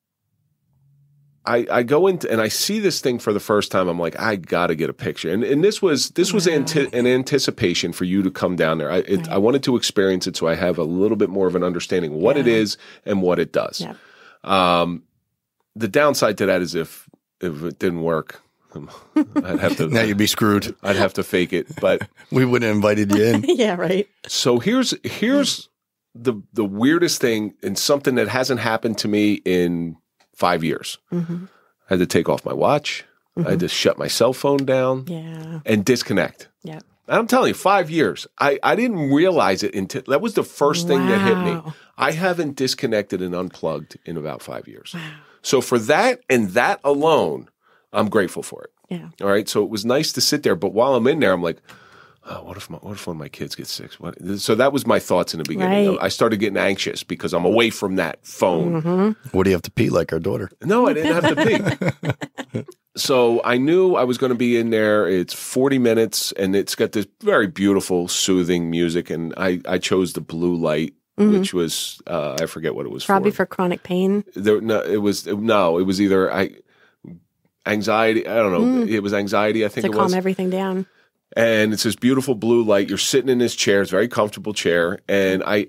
I go into and I see this thing for the first time. I'm like, I got to get a picture. And this was an anticipation for you to come down there. I wanted to experience it so I have a little bit more of an understanding of what it is and what it does. Yeah. The downside to that is if it didn't work, I'd have to. Now you'd be screwed. I'd have to fake it, but we wouldn't have invited you in. Yeah, right. So here's the weirdest thing, and something that hasn't happened to me in 5 years. I had to take off my watch. I had to shut my cell phone down and disconnect. Yeah. I'm telling you, 5 years. I didn't realize it until that was the first thing that hit me. I haven't disconnected and unplugged in about 5 years. Wow. So for that and that alone, I'm grateful for it. Yeah. All right. So it was nice to sit there, but while I'm in there, I'm like, oh, what if one of my kids gets sick? So that was my thoughts in the beginning. Right. I started getting anxious because I'm away from that phone. What do you have to pee like our daughter? No, I didn't have to pee. So I knew I was going to be in there. It's 40 minutes, and it's got this very beautiful, soothing music. And I chose the blue light, which was I forget what it was Probably for chronic pain. It was either anxiety. I don't know. It was anxiety. I think to calm everything down. And it's this beautiful blue light. You're sitting in this chair. It's a very comfortable chair. And I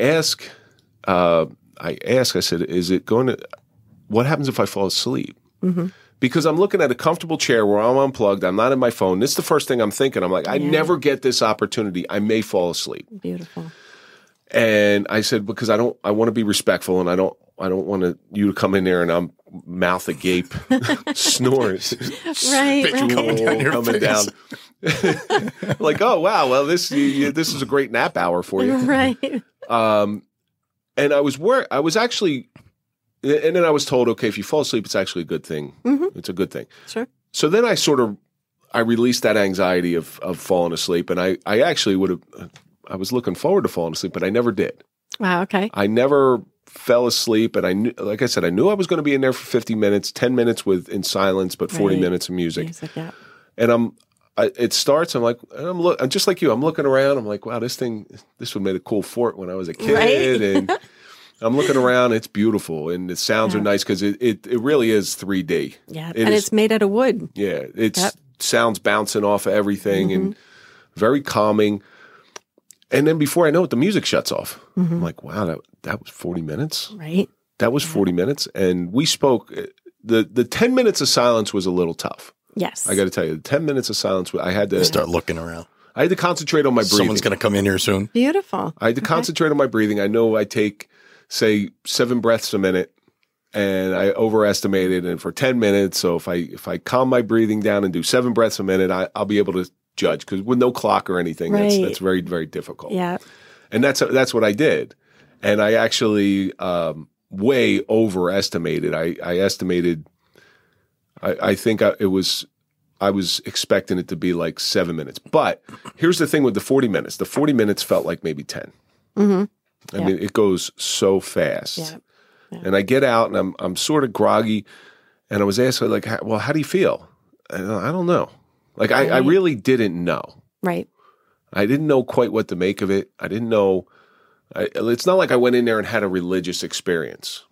said, is it going to, what happens if I fall asleep? Because I'm looking at a comfortable chair where I'm unplugged. I'm not in my phone. This is the first thing I'm thinking. I'm like, I never get this opportunity. I may fall asleep. Beautiful. And I said, because I want to be respectful, and I don't want you to come in there and I'm mouth agape, snoring, Right. coming down. Like, oh wow, well this is a great nap hour for you, Right. And I was actually, and then I was told, okay, if you fall asleep, it's actually a good thing. It's a good thing. Sure. So then I released that anxiety of falling asleep, and I actually I was looking forward to falling asleep, but I never did. Wow. Okay. I never fell asleep, and I knew, like I said, I knew I was going to be in there for 50 minutes, 10 minutes in silence, but 40 minutes of music. Yeah. And it starts. I'm just like you. I'm looking around. I'm like, wow, this would make a cool fort when I was a kid. Right? And I'm looking around. It's beautiful, and the sounds are nice because it really is 3D. Yeah, it's made out of wood. Yeah, it's sounds bouncing off of everything and very calming. And then before I know it, the music shuts off. I'm like, wow, that was 40 minutes. Right. That was 40 minutes, and we spoke. The 10 minutes of silence was a little tough. Yes. I got to tell you, the 10 minutes of silence, I had to start looking around. I had to concentrate on my breathing. Someone's going to come in here soon. Beautiful. I had to concentrate on my breathing. I know I take, say, 7 breaths a minute, and I overestimated. And for 10 minutes, so if I calm my breathing down and do 7 breaths a minute, I'll be able to judge, because with no clock or anything, that's very, very difficult. Yeah. And that's what I did. And I actually way overestimated. I estimated. I think I was expecting it to be like 7 minutes. But here's the thing with the 40 minutes. The 40 minutes felt like maybe 10. I mean, it goes so fast. Yeah. And I get out and I'm sort of groggy. And I was asked, like, well, how do you feel? And I don't know. Like, I really didn't know. Right. I didn't know quite what to make of it. I didn't know. It's not like I went in there and had a religious experience.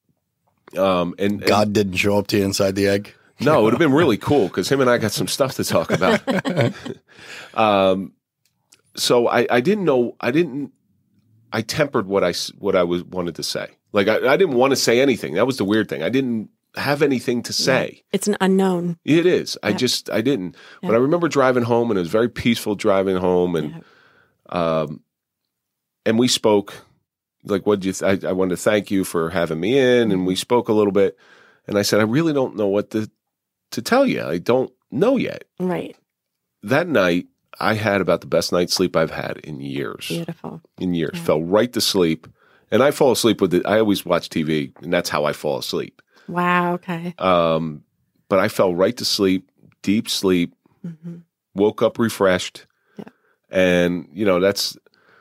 And God didn't show up to you inside the egg? No, it would have been really cool, because him and I got some stuff to talk about. So I didn't know. I tempered what I wanted to say. Like I didn't want to say anything. That was the weird thing. I didn't have anything to say. Yeah. It's an unknown. It is. I didn't. Yeah. But I remember driving home, and it was very peaceful driving home, and and we spoke. Like, what did you? I wanted to thank you for having me in, and we spoke a little bit. And I said, I really don't know what to tell you. I don't know yet. Right. That night, I had about the best night's sleep I've had in years. Beautiful. In years. Yeah. Fell right to sleep. And I fall asleep with it. I always watch TV, and that's how I fall asleep. Wow. Okay. But I fell right to sleep, deep sleep, woke up refreshed. Yeah. And, that's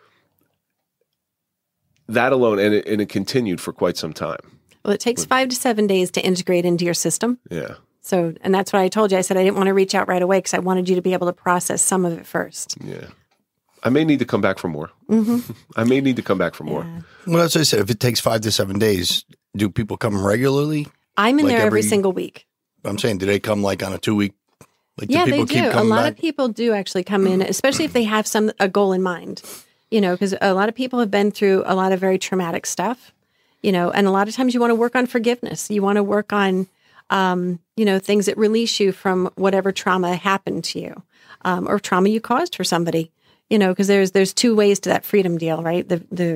that alone. And it continued for quite some time. Well, it takes 5 to 7 days to integrate into your system. Yeah. So, and that's what I told you. I said I didn't want to reach out right away because I wanted you to be able to process some of it first. Yeah. I may need to come back for more. I may need to come back for more. Well, as I said, if it takes 5 to 7 days, do people come regularly? I'm in there every single week. I'm saying, do they come like on a 2-week? Like, yeah, do people they do. Keep coming a lot back? of people do actually come in, especially if they have a goal in mind. Because a lot of people have been through a lot of very traumatic stuff. And a lot of times you want to work on forgiveness. You want to work on, things that release you from whatever trauma happened to you, or trauma you caused for somebody. Because there's 2 ways to that freedom deal, right? The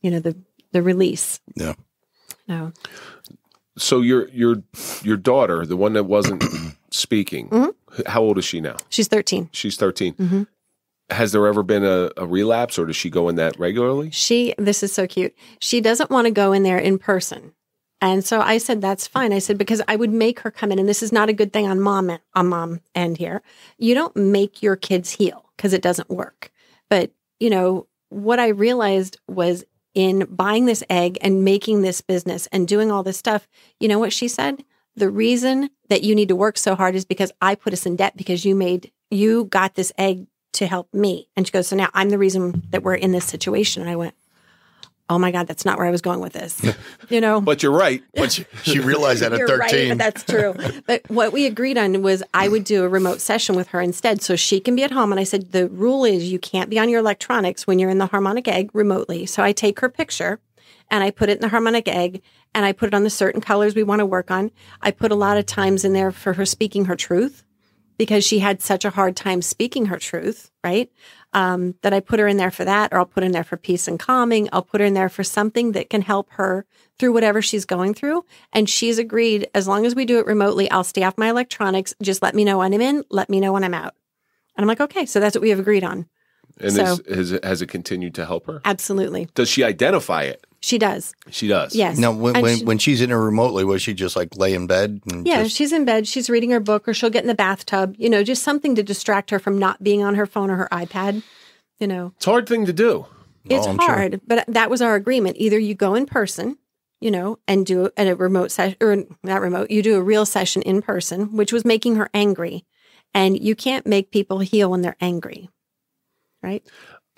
the release. Yeah. No. So your daughter, the one that wasn't speaking, how old is she now? She's 13. She's 13. Has there ever been a relapse, or does she go in that regularly? This is so cute. She doesn't want to go in there in person. And so I said, that's fine. I said, because I would make her come in, and this is not a good thing on mom end here. You don't make your kids heal because it doesn't work. But, what I realized was in buying this egg and making this business and doing all this stuff, you know what she said? The reason that you need to work so hard is because I put us in debt because you got this egg to help me. And she goes, so now I'm the reason that we're in this situation. And I went, oh my God, that's not where I was going with this. But you're right. But she realized that at 13. Right, but that's true. But what we agreed on was I would do a remote session with her instead so she can be at home. And I said, the rule is you can't be on your electronics when you're in the harmonic egg remotely. So I take her picture and I put it in the harmonic egg and I put it on the certain colors we want to work on. I put a lot of times in there for her speaking her truth because she had such a hard time speaking her truth, right? That I put her in there for that, or I'll put her in there for peace and calming. I'll put her in there for something that can help her through whatever she's going through. And she's agreed, as long as we do it remotely, I'll stay off my electronics. Just let me know when I'm in, let me know when I'm out. And I'm like, okay, so that's what we have agreed on. And has it continued to help her? Absolutely. Does she identify it? She does. She does. Yes. Now, when she's in her remotely, was she just like lay in bed? She's in bed. She's reading her book, or she'll get in the bathtub, just something to distract her from not being on her phone or her iPad, It's a hard thing to do. It's hard, sure. But that was our agreement. Either you go in person, and do a remote session, or not remote, you do a real session in person, which was making her angry. And you can't make people heal when they're angry. Right?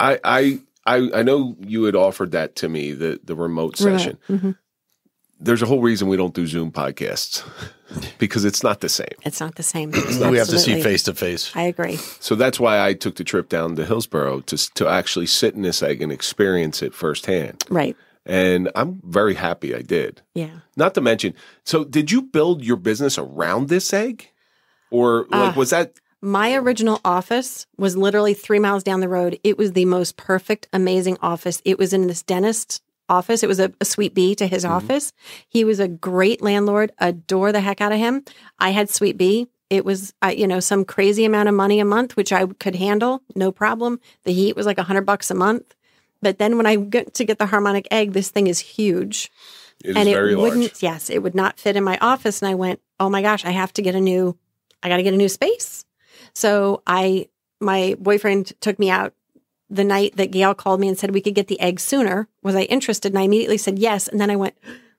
I know you had offered that to me, the remote session. Mm-hmm. There's a whole reason we don't do Zoom podcasts because it's not the same. It's not the same. We have to see face to face. I agree. So that's why I took the trip down to Hillsborough to actually sit in this egg and experience it firsthand. Right. And I'm very happy I did. Yeah. Not to mention, so did you build your business around this egg? Or was that... My original office was literally 3 miles down the road. It was the most perfect, amazing office. It was in this dentist's office. It was a Suite B to his office. He was a great landlord, adore the heck out of him. I had Suite B. It was, some crazy amount of money a month, which I could handle, no problem. The heat was like $100 a month. But then when I get to get the harmonic egg, this thing is huge. It is very large. Yes, it would not fit in my office. And I went, oh my gosh, I got to get a new space. So my boyfriend took me out the night that Gail called me and said we could get the egg sooner. Was I interested? And I immediately said yes. And then I went,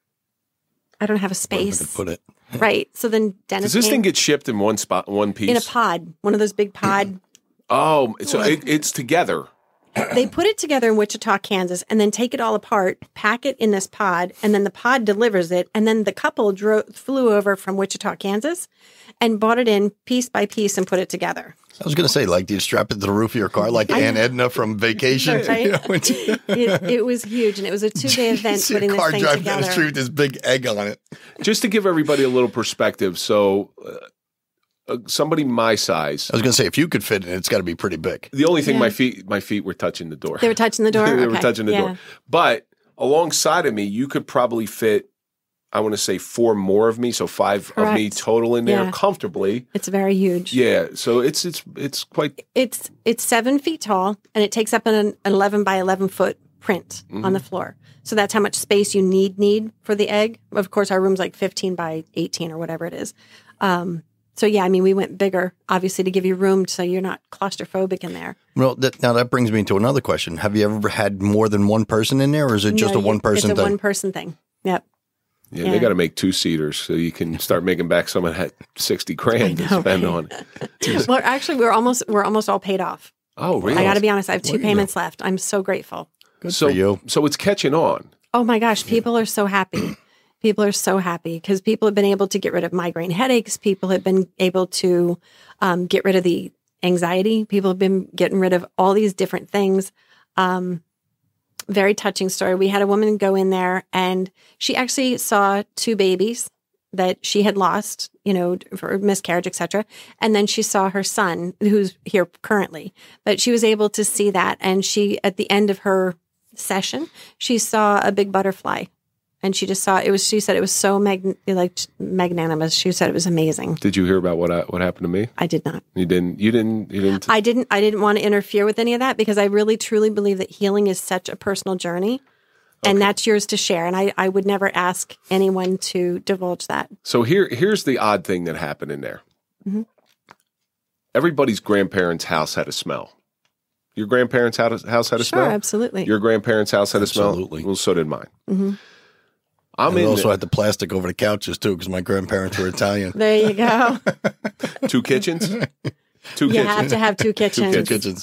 I don't have a space. To put it. Right. So then Dennis Does this thing get shipped in one spot, one piece? In a pod, one of those big pod. Oh, so it's together. They put it together in Wichita, Kansas, and then take it all apart, pack it in this pod, and then the pod delivers it. And then the couple flew over from Wichita, Kansas, and bought it in piece by piece and put it together. I was going to say, do you strap it to the roof of your car like Aunt Edna from Vacation? Right? It was huge, and it was a 2-day event putting this thing together. Car driving down the street with this big egg on it. Just to give everybody a little perspective, so somebody my size. I was going to say, if you could fit in it, it's got to be pretty big. The only thing, my feet were touching the door. They were touching the door? They were touching the door. But alongside of me, you could probably fit, I want to say 4 more of me, so 5 of me total in there comfortably. It's very huge. Yeah, so it's quite. It's 7 feet tall, and it takes up an 11 by 11 foot print on the floor. So that's how much space you need for the egg. Of course, our room's like 15 by 18 or whatever it is. So yeah, I mean, we went bigger, obviously, to give you room so you're not claustrophobic in there. Well, now that brings me to another question. Have you ever had more than one person in there, or is it just a one-person thing? It's a one-person thing. Yep. Yeah, they got to make 2-seaters so you can start making back some of that $60,000 to spend on it. Well, actually, we're almost all paid off. Oh, really? I got to be honest. I have 2 payments left. I'm so grateful. Good for you. So it's catching on. Oh my gosh, people are so happy. People are so happy because people have been able to get rid of migraine headaches. People have been able to get rid of the anxiety. People have been getting rid of all these different things. Very touching story. We had a woman go in there and she actually saw 2 babies that she had lost, for miscarriage, etc. And then she saw her son, who's here currently. But she was able to see that. And she, at the end of her session, she saw a big butterfly. And she just saw it. She said it was so magnanimous. She said it was amazing. Did you hear about what happened to me? I did not. You didn't. I didn't want to interfere with any of that because I really truly believe that healing is such a personal journey, and that's yours to share. And I would never ask anyone to divulge that. So here's the odd thing that happened in there. Mm-hmm. Everybody's grandparents' house had a smell. Your grandparents' house had a smell? Sure, absolutely. Your grandparents' house had a smell? Absolutely. Well, so did mine. Mm-hmm. We also had the plastic over the couches, too, because my grandparents were Italian. There you go. 2 kitchens? You have to have 2 kitchens. 2 kitchens.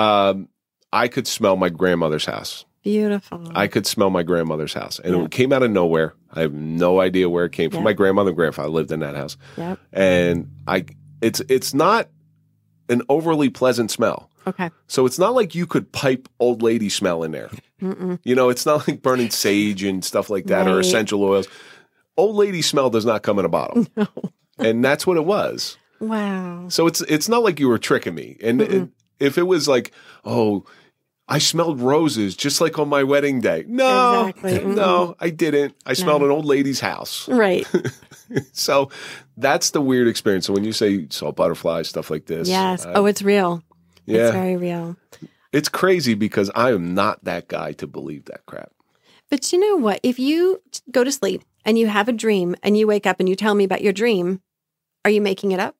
I could smell my grandmother's house. Beautiful. I could smell my grandmother's house. And it came out of nowhere. I have no idea where it came from. My grandmother and grandfather lived in that house. Yep. And it's not an overly pleasant smell. Okay. So it's not like you could pipe old lady smell in there. Mm-mm. You know, it's not like burning sage and stuff like that or essential oils. Old lady smell does not come in a bottle. No. And that's what it was. Wow. So it's not like you were tricking me. And if it was like, oh, I smelled roses just like on my wedding day. No, exactly. No, I didn't. I smelled an old lady's house. Right. So that's the weird experience. So when you say you saw butterflies, stuff like this. Yes. It's real. Yeah. It's very real. It's crazy because I am not that guy to believe that crap. But you know what? If you go to sleep and you have a dream and you wake up and you tell me about your dream, are you making it up?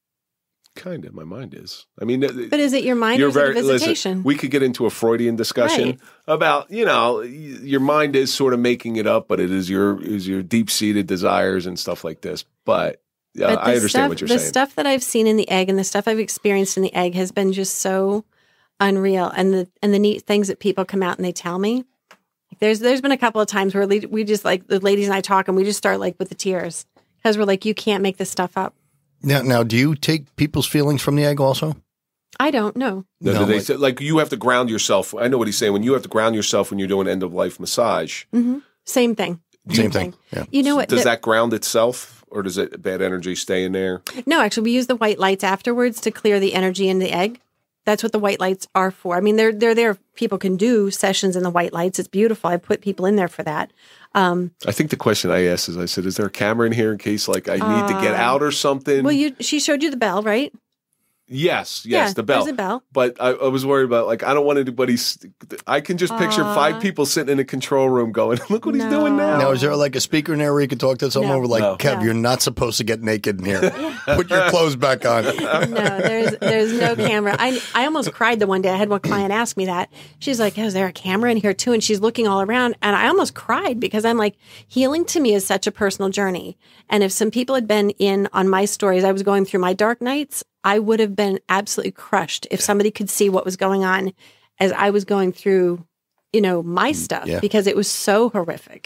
Kind of. My mind is. I mean, but is it your mind or is it a visitation? Listen, we could get into a Freudian discussion about, your mind is sort of making it up, but it is your deep-seated desires and stuff like this. But I understand what you're saying. The stuff that I've seen in the egg and the stuff I've experienced in the egg has been just so unreal. And the neat things that people come out and they tell me. There's been a couple of times where we just like the ladies and I talk and we just start like with the tears because we're like, you can't make this stuff up. Now, do you take people's feelings from the egg also? I don't know. No, do they say, like you have to ground yourself? I know what he's saying. When you have to ground yourself when you're doing end of life massage. Mm-hmm. Same thing. Same thing. Yeah. You know what? Does that ground itself, or does it bad energy stay in there? No, actually, we use the white lights afterwards to clear the energy in the egg. That's what the white lights are for. I mean, they're there. People can do sessions in the white lights. It's beautiful. I put people in there for that. I think the question I asked is, I said, is there a camera in here in case like I need to get out or something? Well, she showed you the bell, right? Yes, Yeah, the bell. there's a bell. But I was worried about, like, I don't want anybody. I can just picture 5 people sitting in a control room going, look what he's doing now. Now, is there like a speaker in there where you can talk to someone over like, Kev, you're not supposed to get naked in here. Put your clothes back on. No, there's no camera. I almost cried the one day. I had one client ask me that. She's like, is there a camera in here too? And she's looking all around. And I almost cried because I'm like, healing to me is such a personal journey. And if some people had been in on my stories, I was going through my dark nights, I would have been absolutely crushed if somebody could see what was going on as I was going through, my stuff because it was so horrific,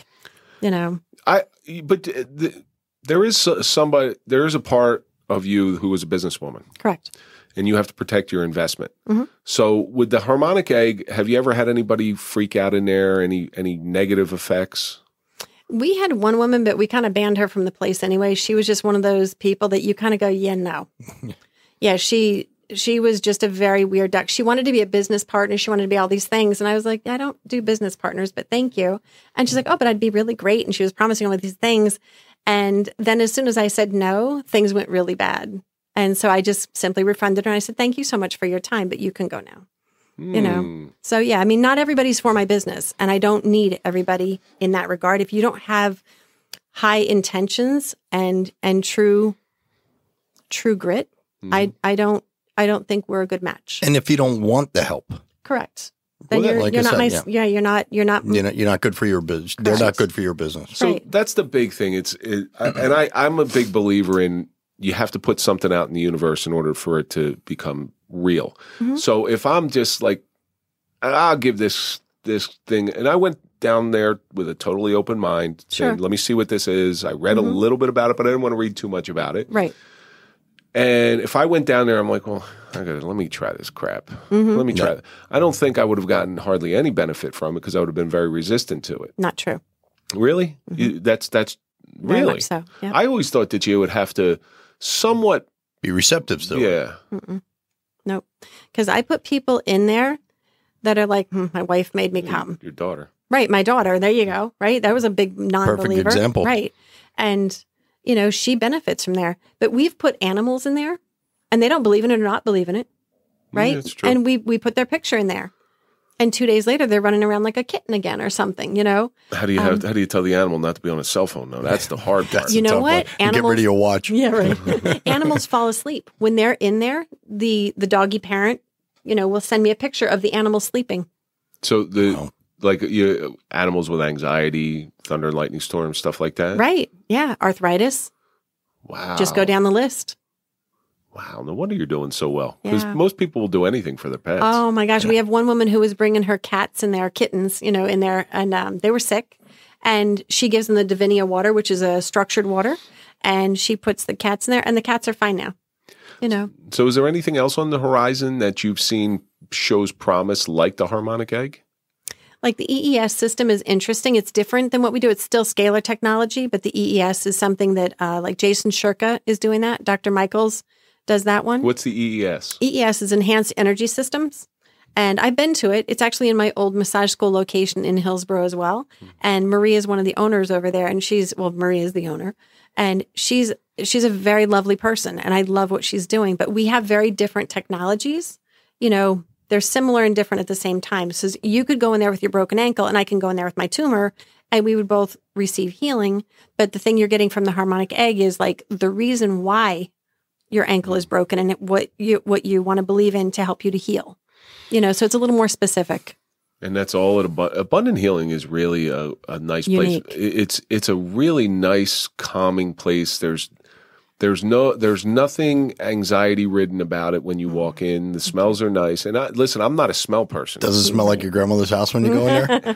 But there is a part of you who is a businesswoman. Correct. And you have to protect your investment. Mm-hmm. So with the harmonic egg, have you ever had anybody freak out in there? Any negative effects? We had one woman, but we kind of banned her from the place anyway. She was just one of those people that you kind of go, no. Yeah, she was just a very weird duck. She wanted to be a business partner. She wanted to be all these things. And I was like, I don't do business partners, but thank you. And she's like, oh, but I'd be really great. And she was promising all of these things. And then as soon as I said no, things went really bad. And so I just simply refunded her. And I said, thank you so much for your time, but you can go now. So yeah, I mean, not everybody's for my business. And I don't need everybody in that regard. If you don't have high intentions and true grit, I don't think we're a good match. And if you don't want the help, correct. Then you're not good for your business. They're not good for your business. So that's the big thing. I'm a big believer in you have to put something out in the universe in order for it to become real. Mm-hmm. So if I'm just like, I'll give this thing, and I went down there with a totally open mind, saying, let me see what this is. I read a little bit about it, but I didn't want to read too much about it. Right. And if I went down there, I'm like, well, let me try this crap. Let me try it. I don't think I would have gotten hardly any benefit from it because I would have been very resistant to it. Not true. Really? That's really? Very much so. Yeah. I always thought that you would have to somewhat be receptive still. Yeah. Nope. Because I put people in there that are like, my wife made me come. Your daughter. Right. My daughter. There you go. Right. That was a big non-believer. Perfect example. Right. And, she benefits from there. But we've put animals in there and they don't believe in it or not believe in it. Right. That's true. And we put their picture in there. And 2 days later, they're running around like a kitten again or something, How do you tell the animal not to be on a cell phone? No, that's the hard part. You know what? Get rid of your watch. Yeah, right. Animals fall asleep. When they're in there, the doggy parent, will send me a picture of the animal sleeping. So animals with anxiety, thunder and lightning storms, stuff like that? Right. Yeah. Arthritis. Wow. Just go down the list. Wow. No wonder you're doing so well. Because Yeah. most people will do anything for their pets. Oh my gosh. We have one woman who was bringing her cats and their kittens, in there, and they were sick. And she gives them the Divinia water, which is a structured water. And she puts the cats in there, and the cats are fine now. So is there anything else on the horizon that you've seen shows promise like the harmonic egg? Like the EES system is interesting. It's different than what we do. It's still scalar technology, but the EES is something that like Jason Shurka is doing that. Dr. Michaels does that one. What's the EES? EES is Enhanced Energy Systems. And I've been to it. It's actually in my old massage school location in Hillsborough as well. And Marie is one of the owners over there. And Marie is the owner. And she's a very lovely person. And I love what she's doing. But we have very different technologies. They're similar and different at the same time. So you could go in there with your broken ankle and I can go in there with my tumor and we would both receive healing. But the thing you're getting from the harmonic egg is like the reason why your ankle is broken and what you want to believe in to help you to heal. So it's a little more specific. And that's all at Abundant Healing is really a nice Unique. place. It's a really nice, calming place. There's nothing anxiety ridden about it when you walk in. The smells are nice. And listen, I'm not a smell person. Does it smell like your grandmother's house when you go in there?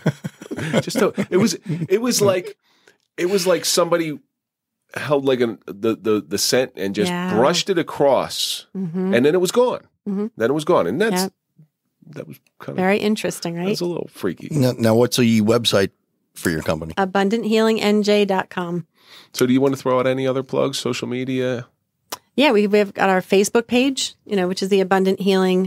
It was like somebody held like the scent and just brushed it across, and then it was gone. Then it was gone, and that was kind of very interesting, right? That's a little freaky. Now, what's the website for your company? AbundantHealingNJ.com. So, do you want to throw out any other plugs, social media? Yeah, we've got our Facebook page, which is the Abundant Healing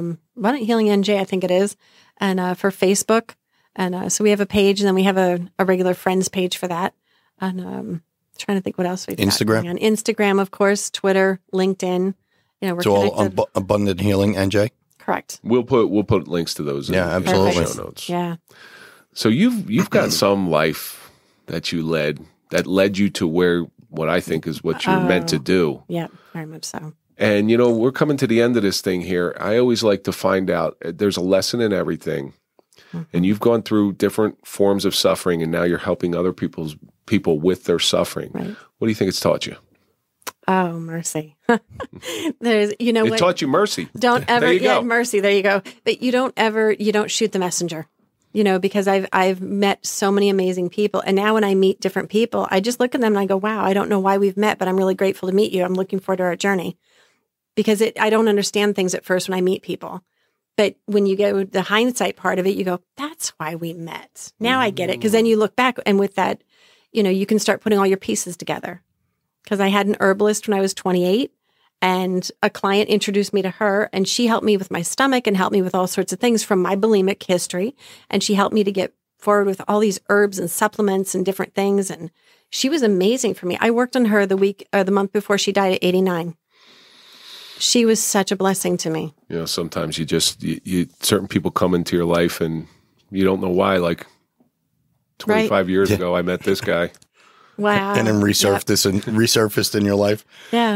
NJ, I think it is, and for Facebook, and so we have a page, and then we have a regular friends page for that, and trying to think what else we've got going on. Instagram, of course, Twitter, LinkedIn. We're connected. All Abundant Healing NJ. Correct. We'll put links to those. Absolutely. In the show notes. Yeah. So you've got some life that you led that led you to what I think is what you're meant to do. Yeah, very much so. And we're coming to the end of this thing here. I always like to find out there's a lesson in everything. And you've gone through different forms of suffering, and now you're helping other people with their suffering. Right. What do you think it's taught you? Oh, mercy. There's, it taught you mercy. Don't ever, there you go. Mercy. There you go. But you don't shoot the messenger, because I've met so many amazing people. And now when I meet different people, I just look at them and I go, wow, I don't know why we've met, but I'm really grateful to meet you. I'm looking forward to our journey because I don't understand things at first when I meet people. But when you go the hindsight part of it, you go, that's why we met. Now I get it. Because then you look back and with that, you can start putting all your pieces together. Because I had an herbalist when I was 28 and a client introduced me to her and she helped me with my stomach and helped me with all sorts of things from my bulimic history. And she helped me to get forward with all these herbs and supplements and different things. And she was amazing for me. I worked on her the month before she died at 89. She was such a blessing to me. Sometimes you certain people come into your life and you don't know why. Like 25 years ago, I met this guy. Wow. And then resurfaced in your life. Yeah.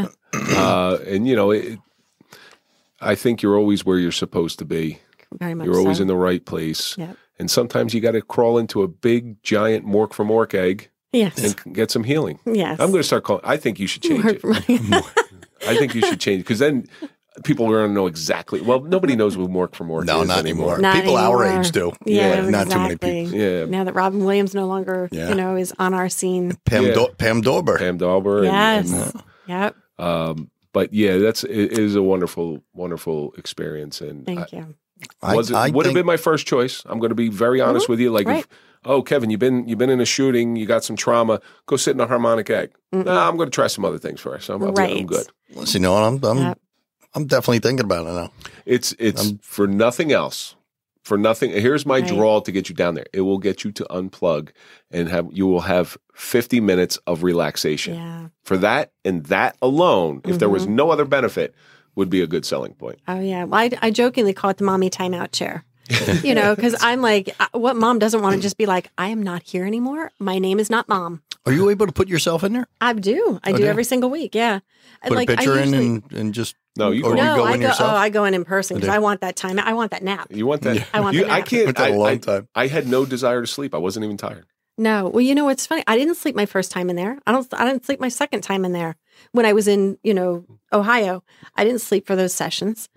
And I think you're always where you're supposed to be. Very much You're always so. in the right place. Yep. And sometimes you got to crawl into a big, giant Mork from Ork egg and get some healing. Yes. I'm going to start calling. I think you should change it. I think you should change it because then people are going to know exactly. Well, nobody knows who Mork from Ork is not anymore. Not people anymore. our age do. Yeah, not exactly. too many people. Yeah. Now that Robin Williams no longer, is on our scene. Pam Dawber. Pam Dawber. Yes. Yep. But yeah, it is a wonderful, wonderful experience. And Thank you. Would have been my first choice. I'm going to be very honest with you. Like, right. Kevin, you've been in a shooting, you got some trauma. Go sit in a harmonic egg. Nah, I'm going to try some other things first. I'm good. Listen, I'm definitely thinking about it now. It's for nothing else. for nothing. Here's my Right. draw to get you down there. It will get you to unplug and you will have 50 minutes of relaxation. Yeah. For that and that alone, if there was Mm-hmm. no other benefit, would be a good selling point. Oh, yeah. Well, I jokingly call it the mommy timeout chair. You know, because I'm like, what mom doesn't want to just be like, I am not here anymore. My name is not mom. Are you able to put yourself in there? I do. I do every single week. Yeah. Put Like, a picture I usually, in and just. No, you or go- do you No, go I in go. yourself? Oh, I go in person because Okay. I want that time. I want that nap. You want that? I want you, the I nap. can't. Went that a long time. I had no desire to sleep. I wasn't even tired. No. Well, you know what's funny? I didn't sleep my first time in there. I didn't sleep my second time in there when I was in, Ohio. I didn't sleep for those sessions.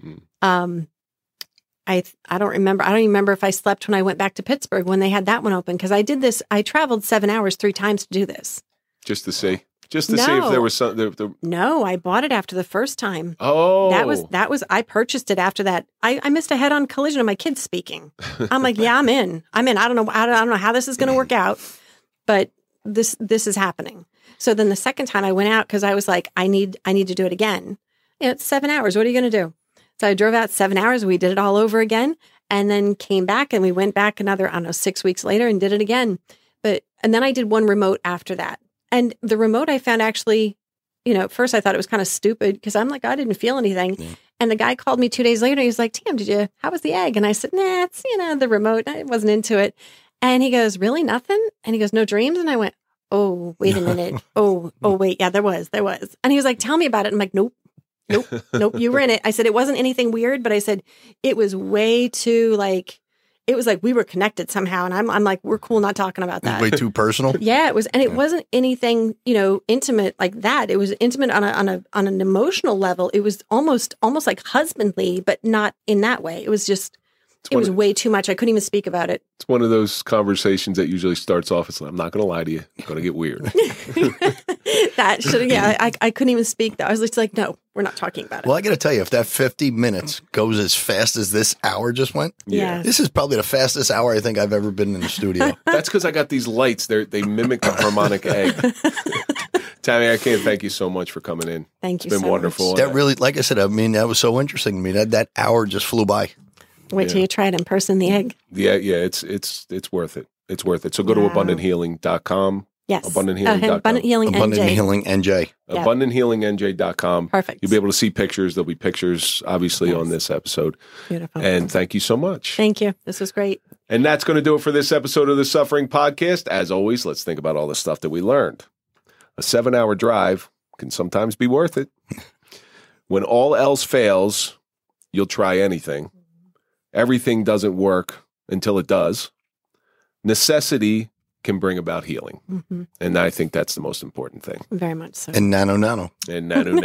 I don't remember. I don't even remember if I slept when I went back to Pittsburgh when they had that one open because I did this. I traveled 7 hours 3 times to do this. Just to see if there was some. No, I bought it after the first time. Oh, That was. I purchased it after that. I missed a head-on collision of my kids speaking. I'm like, yeah, I'm in. I don't know. I don't know how this is going to work out, but this is happening. So then the second time I went out because I was like, I need to do it again. It's 7 hours. What are you going to do? So I drove out 7 hours. We did it all over again, and then came back and we went back another 6 weeks later and did it again. And then I did one remote after that. And the remote I found actually, at first I thought it was kind of stupid because I'm like, I didn't feel anything. Yeah. And the guy called me 2 days later. He was like, Tam, how was the egg? And I said, nah, it's, the remote. I wasn't into it. And he goes, really nothing? And he goes, no dreams? And I went, oh, wait a minute. oh, wait. Yeah, there was. And he was like, tell me about it. I'm like, nope, you were in it. I said, it wasn't anything weird, but I said, it was way too it was like we were connected somehow. And I'm like, we're cool not talking about that. Way too personal. Yeah, it was. And it wasn't anything, intimate like that. It was intimate on an emotional level. It was almost like husbandly, but not in that way. It was just, it was way too much. I couldn't even speak about it. It's one of those conversations that usually starts off as, I'm not going to lie to you. It's going to get weird. I couldn't even speak though. I was just like, no, we're not talking about it. Well, I got to tell you, if that 50 minutes goes as fast as this hour just went, Yeah. this is probably the fastest hour I think I've ever been in the studio. That's because I got these lights. They mimic the harmonic egg. Tammy, I can't thank you so much for coming in. Thank you. It's been so wonderful. Much. That really, like I said, that was so interesting to me. That hour just flew by. Wait till you try it in person, the egg. Yeah, it's worth it. It's worth it. So go to abundanthealing.com. Yes. Abundanthealing.com. Abundant Healing Abundant NJ. Healing NJ. Yeah. Abundanthealingnj.com. Perfect. You'll be able to see pictures. There'll be pictures, obviously, on this episode. Beautiful. And thank you so much. Thank you. This was great. And that's going to do it for this episode of the Suffering Podcast. As always, let's think about all the stuff that we learned. A 7-hour drive can sometimes be worth it. When all else fails, you'll try anything. Everything doesn't work until it does. Necessity can bring about healing. Mm-hmm. And I think that's the most important thing. Very much so. And nano. And nano.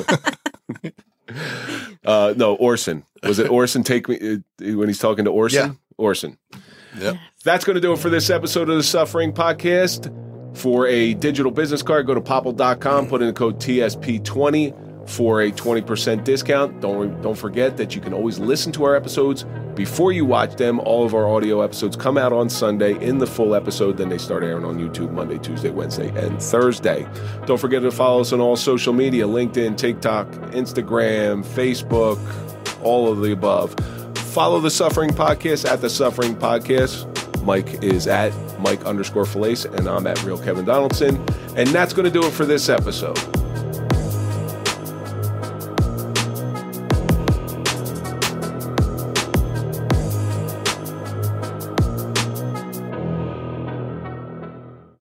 No, Orson. Was it Orson take me when he's talking to Orson? Yeah. Orson. Yep. That's going to do it for this episode of the Suffering Podcast. For a digital business card, go to popple.com, put in the code TSP20 for a 20% discount. Don't forget that you can always listen to our episodes before you watch them. All of our audio episodes come out on Sunday in the full episode. Then they start airing on YouTube Monday, Tuesday, Wednesday, and Thursday. Don't forget to follow us on all social media, LinkedIn, TikTok, Instagram, Facebook, all of the above. Follow the Suffering Podcast at the Suffering Podcast. Mike is at Mike_Falaise, and I'm at Real Kevin Donaldson. And that's going to do it for this episode.